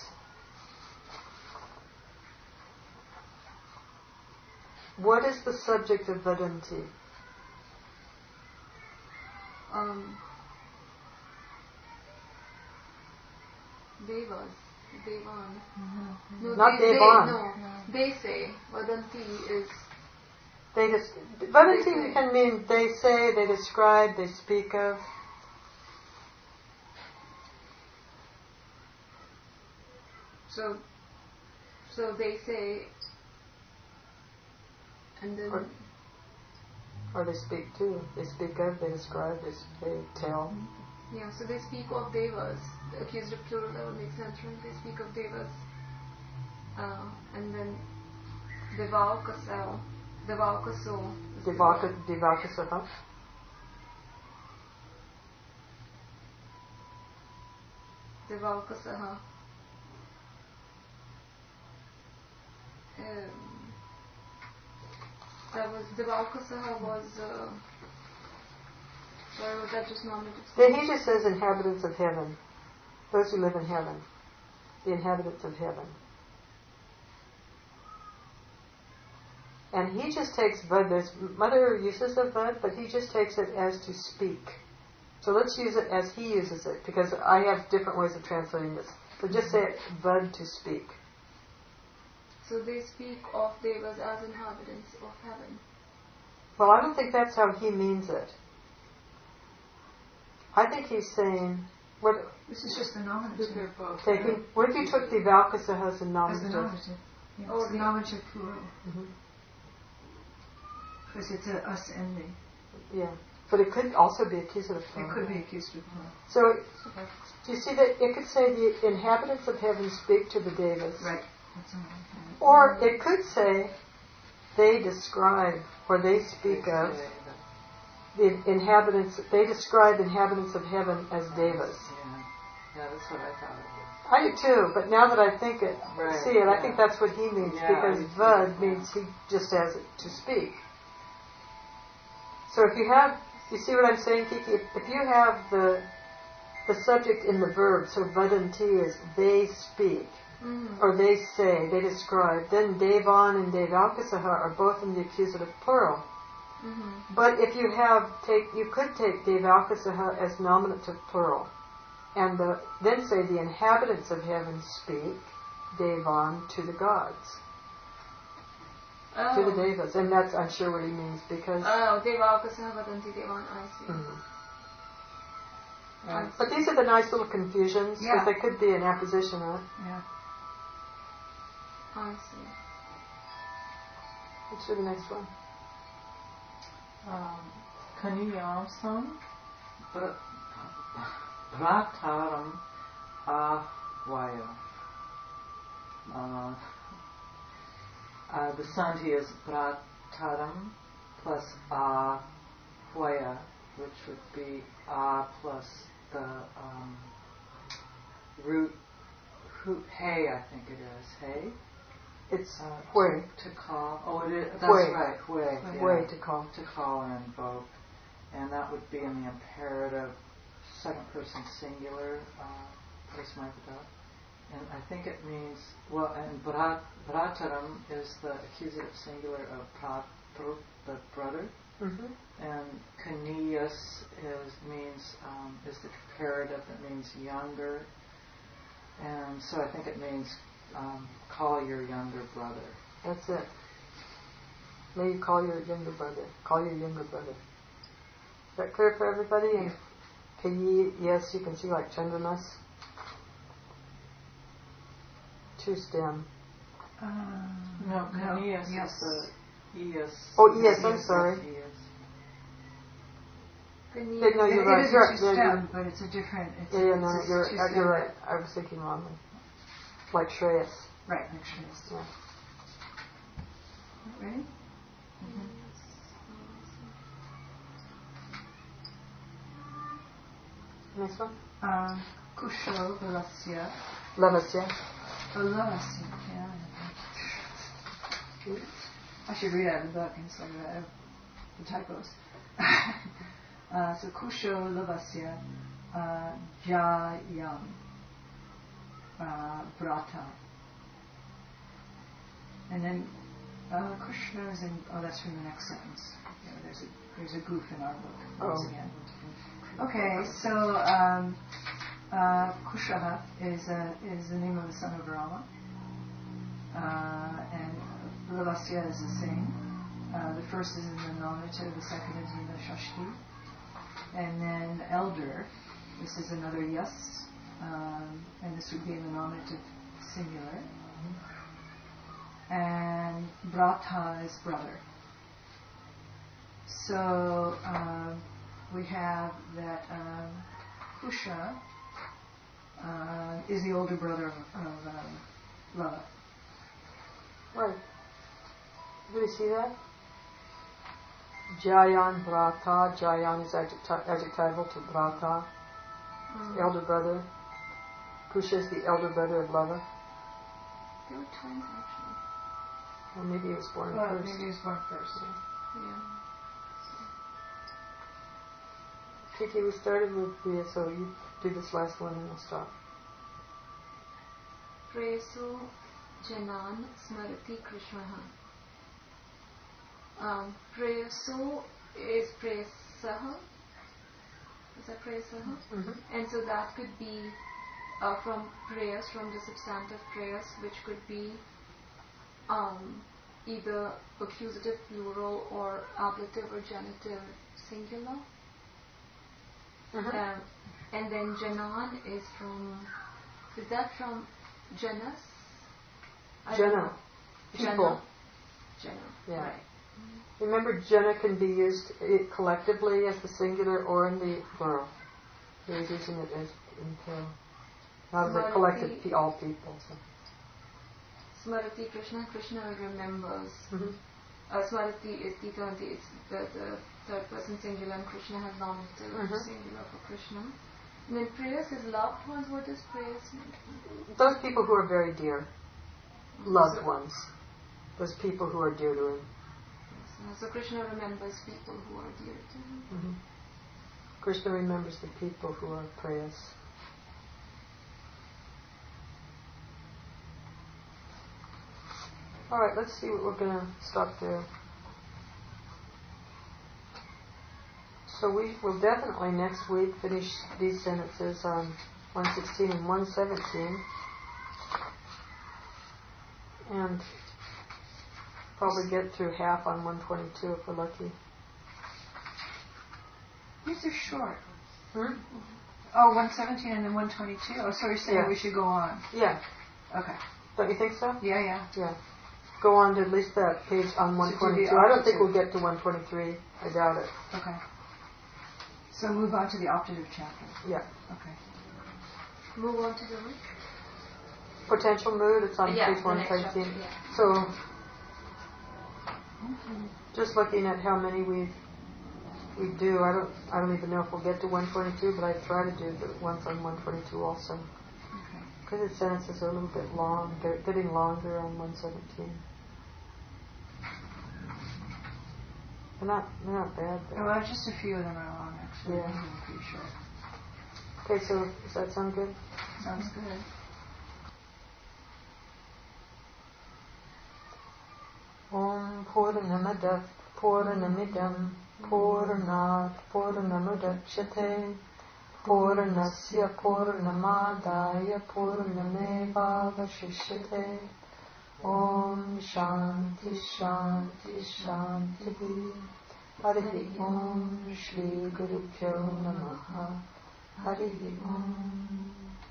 S1: What is the subject of Vadanti?
S2: Um, Devas, Devan.
S4: Mm-hmm.
S2: No,
S1: Not
S2: they,
S1: Devan.
S2: They, no, they say Vadanti is.
S1: They just Vadanti
S2: They say.
S1: can mean they say, they describe, they speak of.
S2: So, so they say, and then
S1: Or- Or they speak too. They speak of, they describe, they, they tell.
S2: yeah. So they speak of devas. The accusative plural, that would make sense, right? They speak of devas, uh, and then Devaukaso, Devaukaso. is the
S1: Devaka,
S2: word.
S1: Devakasaha.
S2: Devaukasaha. Um, that was Devaukasaha was. Uh, Or was that just nominative?
S1: Then he just says inhabitants of heaven. Those who live in heaven. The inhabitants of heaven. And he just takes Vad. There's other uses of Vad, but he just takes it as to speak. So let's use it as he uses it, because I have different ways of translating this. So just say it, Vad, to speak.
S2: So they speak of devas as inhabitants of heaven.
S1: Well, I don't think that's how he means it. I think he's saying, what,
S4: This is just the nominative.
S3: They're both.
S1: taking, what if you took the Valkasa as a
S4: As the
S1: nominative?
S4: nominative. Yeah,
S2: Oh,
S4: it's the
S2: yeah.
S4: nominative plural.
S1: Mhm.
S4: Because it's a us ending.
S1: Yeah. But it could also be accusative.
S4: It
S1: plural.
S4: could be accusative plural.
S1: So, do you see that it could say the inhabitants of heaven speak to the Devas?
S4: Right. That's all right.
S1: Or it could say they describe, or they speak
S3: They
S1: of,
S3: say that-
S1: the inhabitants, they describe inhabitants of heaven as Devas.
S3: Yeah, yeah, that's what I thought it was.
S1: I do too, but now that I think it,
S3: Right,
S1: see it, I
S3: yeah.
S1: think that's what he means,
S3: Yeah,
S1: because
S3: I do too,
S1: Vad
S3: yeah.
S1: means he just has it to speak. So if you have, you see what I'm saying, Kiki? If, if you have the the subject in the verb, so Vadanti is they speak,
S2: Mm.
S1: or they say, they describe, then Devan and Devalkasaha are both in the accusative plural.
S2: Mm-hmm.
S1: But if you have, take, you could take Devalkasaha as nominative plural, and the, then say the inhabitants of heaven speak, Devan, to the gods,
S2: Oh.
S1: to the Devas, and that's, I'm sure, what he means, because...
S2: Oh, Devaukasaha Vadanti Devan, I see.
S1: Mhm.
S2: I see.
S1: But these are the nice little confusions, because
S4: Yeah.
S1: they could be an apposition, right?
S4: Yeah.
S2: I see.
S1: Let's do the next one.
S3: Um, Kaniyamsam Brataram Ahvaya. Uh, uh, the Sandhi is Brataram plus Ahvaya, which would be Ah plus the um, root, root Hey, I think it is. Hey?
S1: It's
S3: Uh,
S1: Hui,
S3: to call. Oh, it is. That's
S1: Hui.
S3: right. Hui. Yeah.
S1: Hui to call.
S3: To call or invoke, and that would be in the imperative second person singular, uh, Prasmavada. And I think it means, well, and brat, Brataram is the accusative singular of Prat, the brother.
S1: Mm-hmm.
S3: And Kaniyas is means um, is the comparative that means younger, and so I think it means um, call your younger brother.
S1: That's it. May you call your younger brother. Call your younger brother. Is that clear for everybody? And Kayi, yes, you can see like Chandramas. Two stem.
S4: Uh,
S3: No, Kaniyas
S4: no, yes.
S3: is the yes.
S1: Oh, yes, I'm sorry.
S3: Yes.
S1: Yeah, no,
S4: It,
S1: you're
S4: it
S1: right.
S4: is
S1: You're
S4: a
S1: right.
S4: two
S1: Yeah,
S4: stem,
S1: you're-
S4: but it's a different. It's
S1: Yeah, yeah,
S4: it's
S1: no,
S4: a
S1: you're,
S4: two-stem.
S1: uh, you're right. I was thinking wrongly. Like Shreyas.
S4: Right, next to this.
S1: Yeah.
S4: Ready?
S1: Next one.
S4: Um, Kusho Velasya.
S1: Lavasya.
S4: Velasya, yeah. I should read out of the book instead of uh, the typos. uh, so Kusho Lavasya uh, Jayam uh, Brata. And then uh, Krishna is in, oh, that's from the next sentence. Yeah, there's a there's a goof in our book once
S1: Oh.
S4: again. Okay, so um, uh, Kushaha is uh, is the name of the son of Rama, uh, and Lavasya is the same. Uh, the first is in the nominative, the second is in the shashti, and then elder. This is another yes, um, and this would be in the nominative singular. And Brata is brother. So um, we have that um, Kusha uh, is the older brother of, of um, Lava.
S1: Right. Do you see that? Jayan Brata. Jayan is adjecti- adjectival to Brata,
S2: Um,
S1: elder brother. Kusha is the elder brother of Lava.
S2: They were twins actually.
S1: Or maybe he was born
S4: Well,
S1: first.
S4: maybe he was born first.
S2: Yeah.
S1: Kiki, we started with the, so you do this last one and we'll stop.
S2: Preso Janan Smarati Krishnaha. Um, Preso is Presaha. Is that Presaha?
S1: Mm-hmm.
S2: And so that could be uh, from prayers, from the substantive prayers, which could be um, either accusative plural or ablative or genitive singular.
S1: Mm-hmm.
S2: Um, and then Janan is from, is that from Janas? I don't
S1: Jana.
S2: know.
S1: People.
S2: Jana.
S1: Yeah.
S2: Right.
S1: Remember, Jana can be used it collectively as the singular or in the plural. You're using it as in plural. Not as a
S2: Smarati-
S1: collective, pe- all people. So.
S2: Smarati Krishna, Krishna remembers.
S1: Mm-hmm.
S2: Uh, Smarati is the third, it's the, the third person singular, and Krishna has nominative
S1: Mhm.
S2: singular for Krishna. And then prayers is loved ones. What does prayers mean?
S1: Those people who are very dear, loved
S2: So-
S1: ones. Those people who are dear to him.
S2: So Krishna remembers people who are dear to him.
S1: Mm-hmm. Krishna remembers the people who are prayers. Alright, let's see what we're going to stop there. So we will definitely next week finish these sentences on one sixteen and one seventeen. And probably get through half on one twenty-two if we're lucky.
S4: These are short.
S1: Hmm?
S4: Oh, one seventeen and then one twenty-two. Oh, so you're saying
S1: Yeah.
S4: we should go on.
S1: Yeah.
S4: Okay.
S1: Don't you think so?
S4: Yeah, yeah.
S1: Yeah. Go on to at least that page on one twenty-two.
S4: the
S1: I don't think
S4: opposite.
S1: we'll get to one twenty-three. I doubt it.
S4: Okay. So move on to the optative chapter.
S1: Yeah.
S4: Okay.
S2: Move on to the one.
S1: Potential mood, it's on
S2: Yeah,
S1: page
S2: the
S1: one
S2: next
S1: seventeen.
S2: chapter, yeah.
S1: So, just looking at how many we we do, I don't I don't even know if we'll get to one twenty-two, but I try to do the ones on one twenty-two also.
S4: Okay.
S1: Because the sentences are a little bit long, they're getting longer on one seventeen. They're not, they're not bad though.
S4: Well, just a few of them are long, actually.
S1: Yeah.
S4: They're pretty short.
S1: Okay, so does that sound good?
S2: Sounds good.
S1: Om Purnamada Purnamidam Purnat Purnamudachyate Purnasya Purnamadaya Purnameva Vashishyate. Om Shanti Shanti Shanti. Hari Om Shri Guru Pyo Namaha. Hari Om.